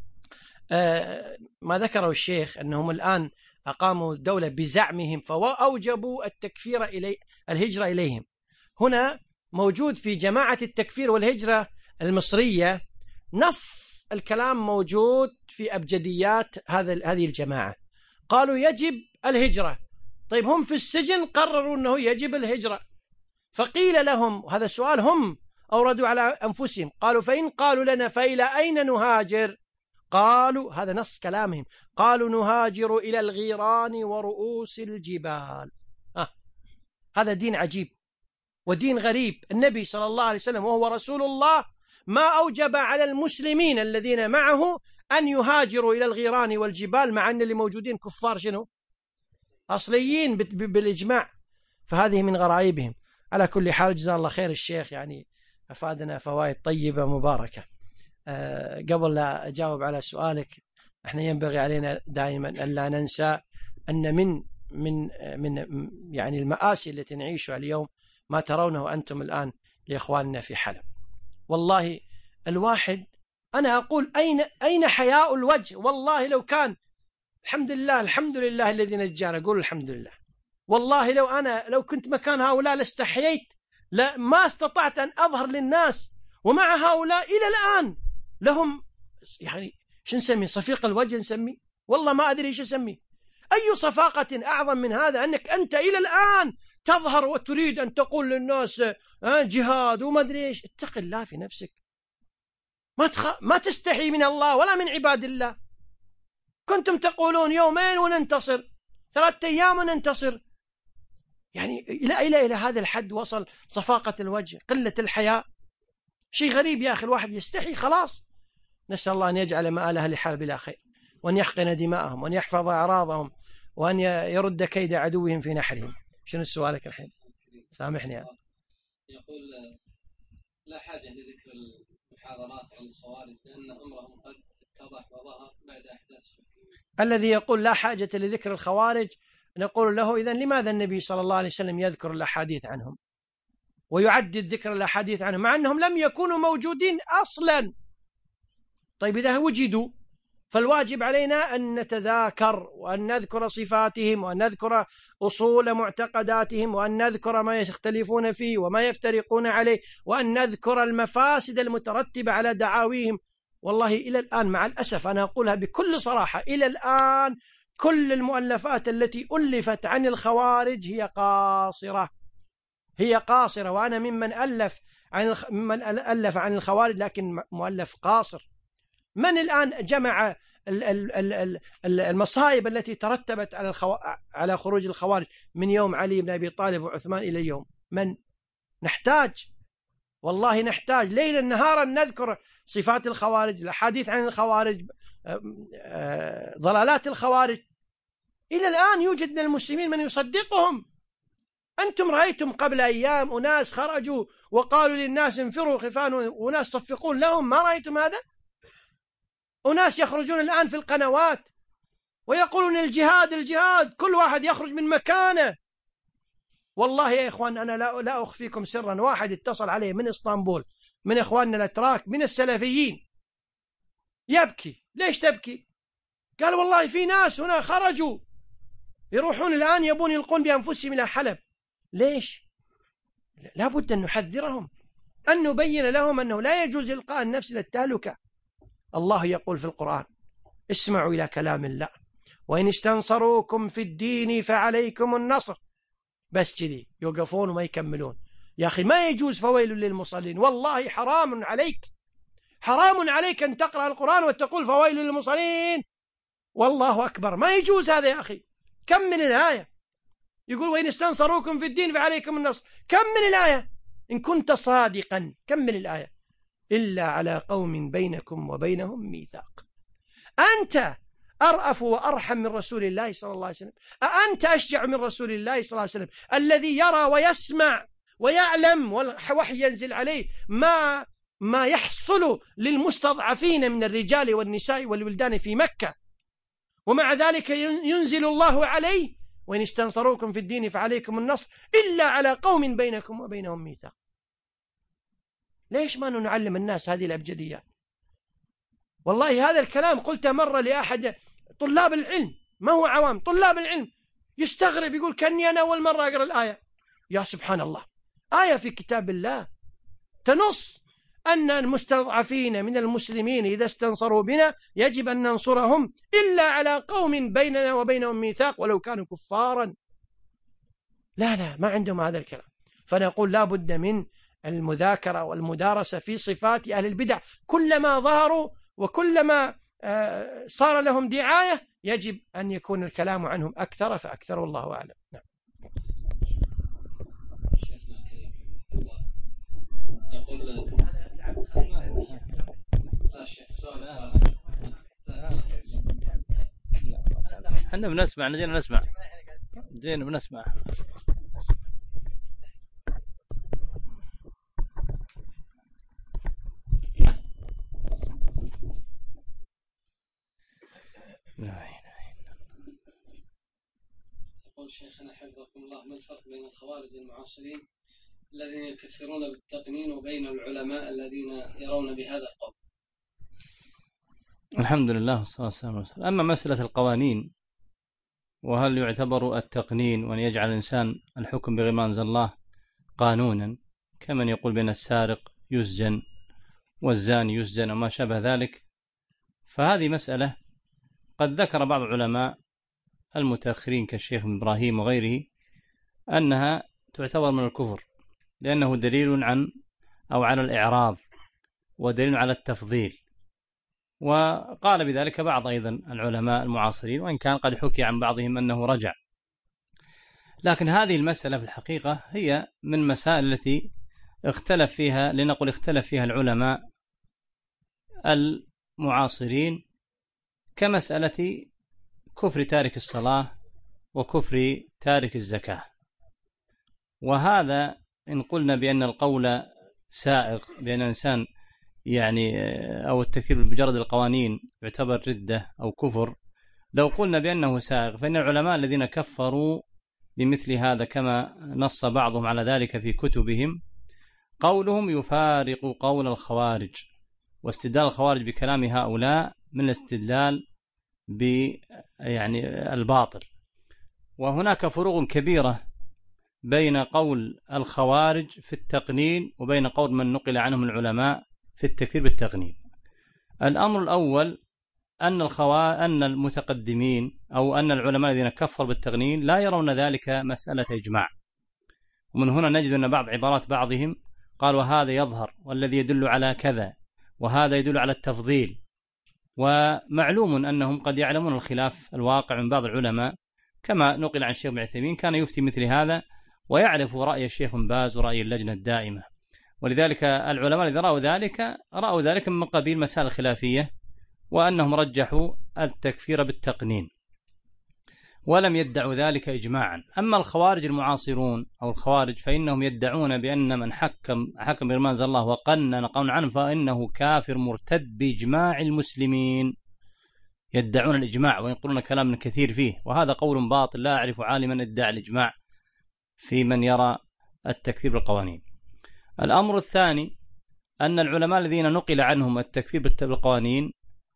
ما ذكره الشيخ أنهم الآن أقاموا دولة بزعمهم فأوجبوا التكفير الهجرة إليهم. هنا موجود في جماعة التكفير والهجرة المصرية نص الكلام موجود في أبجديات هذه الجماعة، قالوا يجب الهجرة. طيب هم في السجن قرروا أنه يجب الهجرة، فقيل لهم، وهذا السؤال هم أوردوا على أنفسهم، قالوا فإن قالوا لنا فإلى أين نهاجر؟ قالوا، هذا نص كلامهم، قالوا نهاجر إلى الغيران ورؤوس الجبال. هذا دين عجيب ودين غريب. النبي صلى الله عليه وسلم وهو رسول الله ما أوجب على المسلمين الذين معه أن يهاجروا إلى الغيران والجبال، مع أن اللي موجودين كفار شنو؟ أصليين بالإجماع. فهذه من غرائبهم. على كل حال جزاه الله خير الشيخ، يعني أفادنا فوائد طيبة مباركة. قبل لا أجاوب على سؤالك، احنا ينبغي علينا دائما أن لا ننسى أن من يعني المآسي التي نعيشها اليوم ما ترونه أنتم الآن لإخواننا في حلب. والله الواحد، أنا أقول أين حياء الوجه؟ والله لو كان الحمد لله الذي نجانا، أقول الحمد لله. والله لو كنت مكان هؤلاء لاستحييت، لا ما استطعت أن أظهر للناس. ومع هؤلاء إلى الآن لهم يعني شو نسمي، صفيق الوجه نسمي، والله ما أدري ايش اسمي. أي صفاقة أعظم من هذا، أنك أنت إلى الآن تظهر وتريد أن تقول للناس جهاد وما أدري ايش. اتق الله في نفسك، ما تستحي من الله ولا من عباد الله. كنتم تقولون يومين وننتصر، 3 أيام وننتصر. يعني إلى هذا الحد وصل صفاقة الوجه، قلة الحياء. شيء غريب يا أخي، الواحد يستحي خلاص. نسأل الله أن يجعل مآل أهل الحرب إلى خير، وأن يحقن دماءهم، وأن يحفظ أعراضهم، وأن يرد كيد عدوهم في نحرهم. شنو سؤالك الحين؟ سامحني يعني. يقول لا حاجة لذكر المحاضرات عن الخوارج لأن أمرهم قد اتضح وظهر بعد أحداث الشركية. الذي يقول لا حاجة لذكر الخوارج، نقول له إذن لماذا النبي صلى الله عليه وسلم يذكر الأحاديث عنهم ويعدد ذكر الأحاديث عنهم مع أنهم لم يكونوا موجودين أصلا؟ طيب إذا وجدوا فالواجب علينا أن نتذاكر وأن نذكر صفاتهم، وأن نذكر أصول معتقداتهم، وأن نذكر ما يختلفون فيه وما يفترقون عليه، وأن نذكر المفاسد المترتبة على دعاويهم. والله إلى الآن مع الأسف أنا أقولها بكل صراحة، إلى الآن كل المؤلفات التي ألفت عن الخوارج هي قاصرة. وأنا ممن ألف عن الخوارج، لكن مؤلف قاصر. من الآن جمع المصائب التي ترتبت على خروج الخوارج من يوم علي بن أبي طالب وعثمان إلى اليوم؟ من؟ نحتاج، والله نحتاج ليلا نهارا نذكر صفات الخوارج، الأحاديث عن الخوارج، ضلالات الخوارج. إلى الآن يوجد من المسلمين من يصدقهم. أنتم رأيتم قبل أيام أناس خرجوا وقالوا للناس انفروا خفان، وناس صفقون لهم، ما رأيتم هذا؟ أناس يخرجون الآن في القنوات ويقولون الجهاد، كل واحد يخرج من مكانه. والله يا إخوان أنا لا أخفيكم سرا، واحد اتصل عليه من إسطنبول من إخواننا الأتراك من السلفيين يبكي. ليش تبكي؟ قال والله في ناس هنا خرجوا يروحون الآن يبون يلقون بأنفسهم إلى حلب. ليش؟ لا بد أن نحذرهم، أن نبين لهم أنه لا يجوز إلقاء النفس إلى التهلكة. الله يقول في القرآن: اسمعوا إلى كلام الله، وإن استنصروكم في الدين فعليكم النصر. بس كذي يوقفون وما يكملون. يا أخي ما يجوز، فويل للمصلين. والله حرام عليك أن تقرأ القرآن وتقول فويل للمصلين. والله أكبر، ما يجوز هذا يا أخي. كمل الآية، يقول وإن استنصروكم في الدين فعليكم النصر. كمل الآية إن كنت صادقا، كمل الآية: إلا على قوم بينكم وبينهم ميثاق. أنت أرأف وأرحم من رسول الله صلى الله عليه وسلم؟ أأنت أشجع من رسول الله صلى الله عليه وسلم الذي يرى ويسمع ويعلم والوحي ينزل عليه ما يحصل للمستضعفين من الرجال والنساء والولدان في مكة، ومع ذلك ينزل الله عليه: وإن استنصروكم في الدين فعليكم النصر إلا على قوم بينكم وبينهم ميثاق. ليش ما نعلم الناس هذه الأبجديات؟ والله هذا الكلام قلته مرة لأحد طلاب العلم، ما هو عوام، طلاب العلم، يستغرب يقول كأني أنا أول مرة أقرأ الآية. يا سبحان الله، آية في كتاب الله تنص أن المستضعفين من المسلمين إذا استنصروا بنا يجب أن ننصرهم إلا على قوم بيننا وبينهم ميثاق ولو كانوا كفارا. لا ما عندهم هذا الكلام. فنقول لا بد من المذاكرة والمدارسة في صفات أهل البدع. كلما ظهروا وكلما صار لهم دعاية يجب أن يكون الكلام عنهم أكثر فأكثر، والله أعلم. نعم. يقول لا شيخ سؤال احنا بنسمع، جينا بنسمع. يقول شيخنا حفظكم الله: ما الفرق بين الخوارج المعاصرين الذين يكفرون بالتقنين وبين العلماء الذين يرون بهذا القول؟ الحمد لله والصلاة والسلام. أما مسألة القوانين وهل يعتبر التقنين وأن يجعل الإنسان الحكم بغير ما أنزل الله قانونا، كمن يقول بأن السارق يسجن والزاني يسجن وما شابه ذلك، فهذه مسألة قد ذكر بعض العلماء المتأخرين كالشيخ إبراهيم وغيره أنها تعتبر من الكفر، لأنه دليل على الإعراض ودليل على التفضيل. وقال بذلك بعض أيضا العلماء المعاصرين، وإن كان قد حكي عن بعضهم أنه رجع. لكن هذه المسألة في الحقيقة هي من مسائل التي اختلف فيها العلماء المعاصرين، كمسألة كفر تارك الصلاة وكفر تارك الزكاة. وهذا إن قلنا بأن القول سائغ بأن الإنسان أو التكفير بمجرد القوانين يعتبر ردة أو كفر، لو قلنا بأنه سائغ فإن العلماء الذين كفروا بمثل هذا كما نص بعضهم على ذلك في كتبهم قولهم يفارق قول الخوارج، واستدلال الخوارج بكلام هؤلاء من الاستدلال الباطل. وهناك فروق كبيرة بين قول الخوارج في التقنين وبين قول من نقل عنهم العلماء في التكفير بالتقنين. الأمر الأول أن المتقدمين أو أن العلماء الذين كفروا بالتقنين لا يرون ذلك مسألة إجماع، ومن هنا نجد أن بعض عبارات بعضهم قال وهذا يظهر والذي يدل على كذا وهذا يدل على التفضيل. ومعلوم أنهم قد يعلمون الخلاف الواقع من بعض العلماء، كما نقل عن الشيخ ابن عثيمين كان يفتي مثل هذا ويعرف رأي الشيخ بن باز ورأي اللجنة الدائمة. ولذلك العلماء الذين رأوا ذلك من قبيل مسائل الخلافية، وأنهم رجحوا التكفير بالتقنين ولم يدعوا ذلك إجماعا. أما الخوارج المعاصرون أو الخوارج فإنهم يدعون بأن من حكم بغير ما أنزل الله وقنن قولا عنه فإنه كافر مرتد بإجماع المسلمين، يدعون الإجماع وينقلون كلام كثير فيه، وهذا قول باطل. لا أعرف عالما ادعى الإجماع في من يرى التكفير بالقوانين. الأمر الثاني أن العلماء الذين نقل عنهم التكفير بالقوانين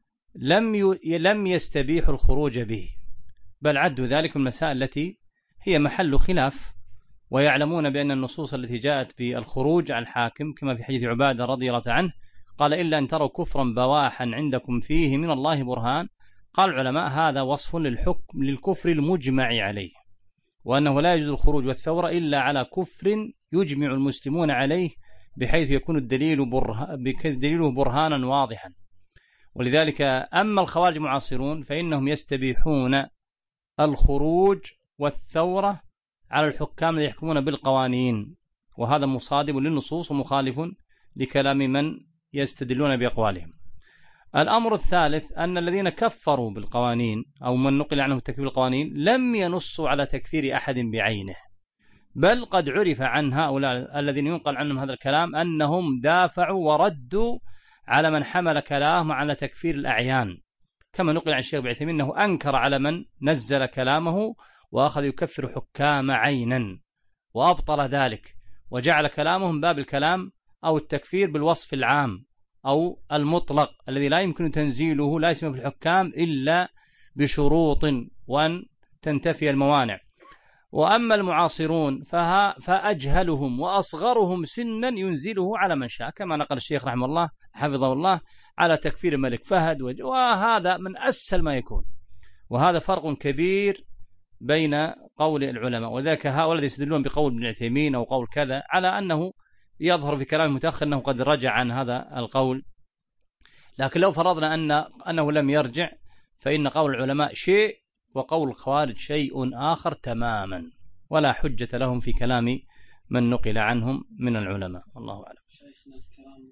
لم يستبيحوا الخروج به، بل عدوا ذلك من المسائل التي هي محل خلاف، ويعلمون بأن النصوص التي جاءت بالخروج على الحاكم كما في حديث عبادة رضي الله عنه قال إلا أن تروا كفرا بواحا عندكم فيه من الله برهان. قال العلماء هذا وصف للكفر المجمع عليه، وأنه لا يجوز الخروج والثورة إلا على كفر يجمع المسلمون عليه بحيث يكون الدليل برهانا واضحا. ولذلك أما الخوارج المعاصرون فإنهم يستبيحون الخروج والثورة على الحكام الذين يحكمون بالقوانين، وهذا مصادم للنصوص ومخالف لكلام من يستدلون بأقوالهم. الأمر الثالث أن الذين كفروا بالقوانين أو من نقل عنهم تكفير القوانين لم ينصوا على تكفير أحد بعينه، بل قد عرف عن هؤلاء الذين ينقل عنهم هذا الكلام أنهم دافعوا وردوا على من حمل كلام على تكفير الأعيان، كما نقل عن الشيخ ابن عثيمين أنه أنكر على من نزل كلامه وأخذ يكفر حكام عينا وأبطل ذلك، وجعل كلامهم باب الكلام أو التكفير بالوصف العام أو المطلق الذي لا يمكن تنزيله لا يسمى في الحكام إلا بشروط وأن تنتفي الموانع. وأما المعاصرون فأجهلهم وأصغرهم سنا ينزله على من شاء، كما نقل الشيخ رحمه الله حفظه الله على تكفير الملك فهد، وهذا من أسهل ما يكون. وهذا فرق كبير بين قول العلماء، وذلك هؤلاء يستدلون بقول ابن عثيمين أو قول كذا على أنه يظهر في كلام المتأخر أنه قد رجع عن هذا القول. لكن لو فرضنا أنه لم يرجع فإن قول العلماء شيء وقول الخوارج شيء آخر تماما، ولا حجة لهم في كلام من نقل عنهم من العلماء. الله أعلم. الكرام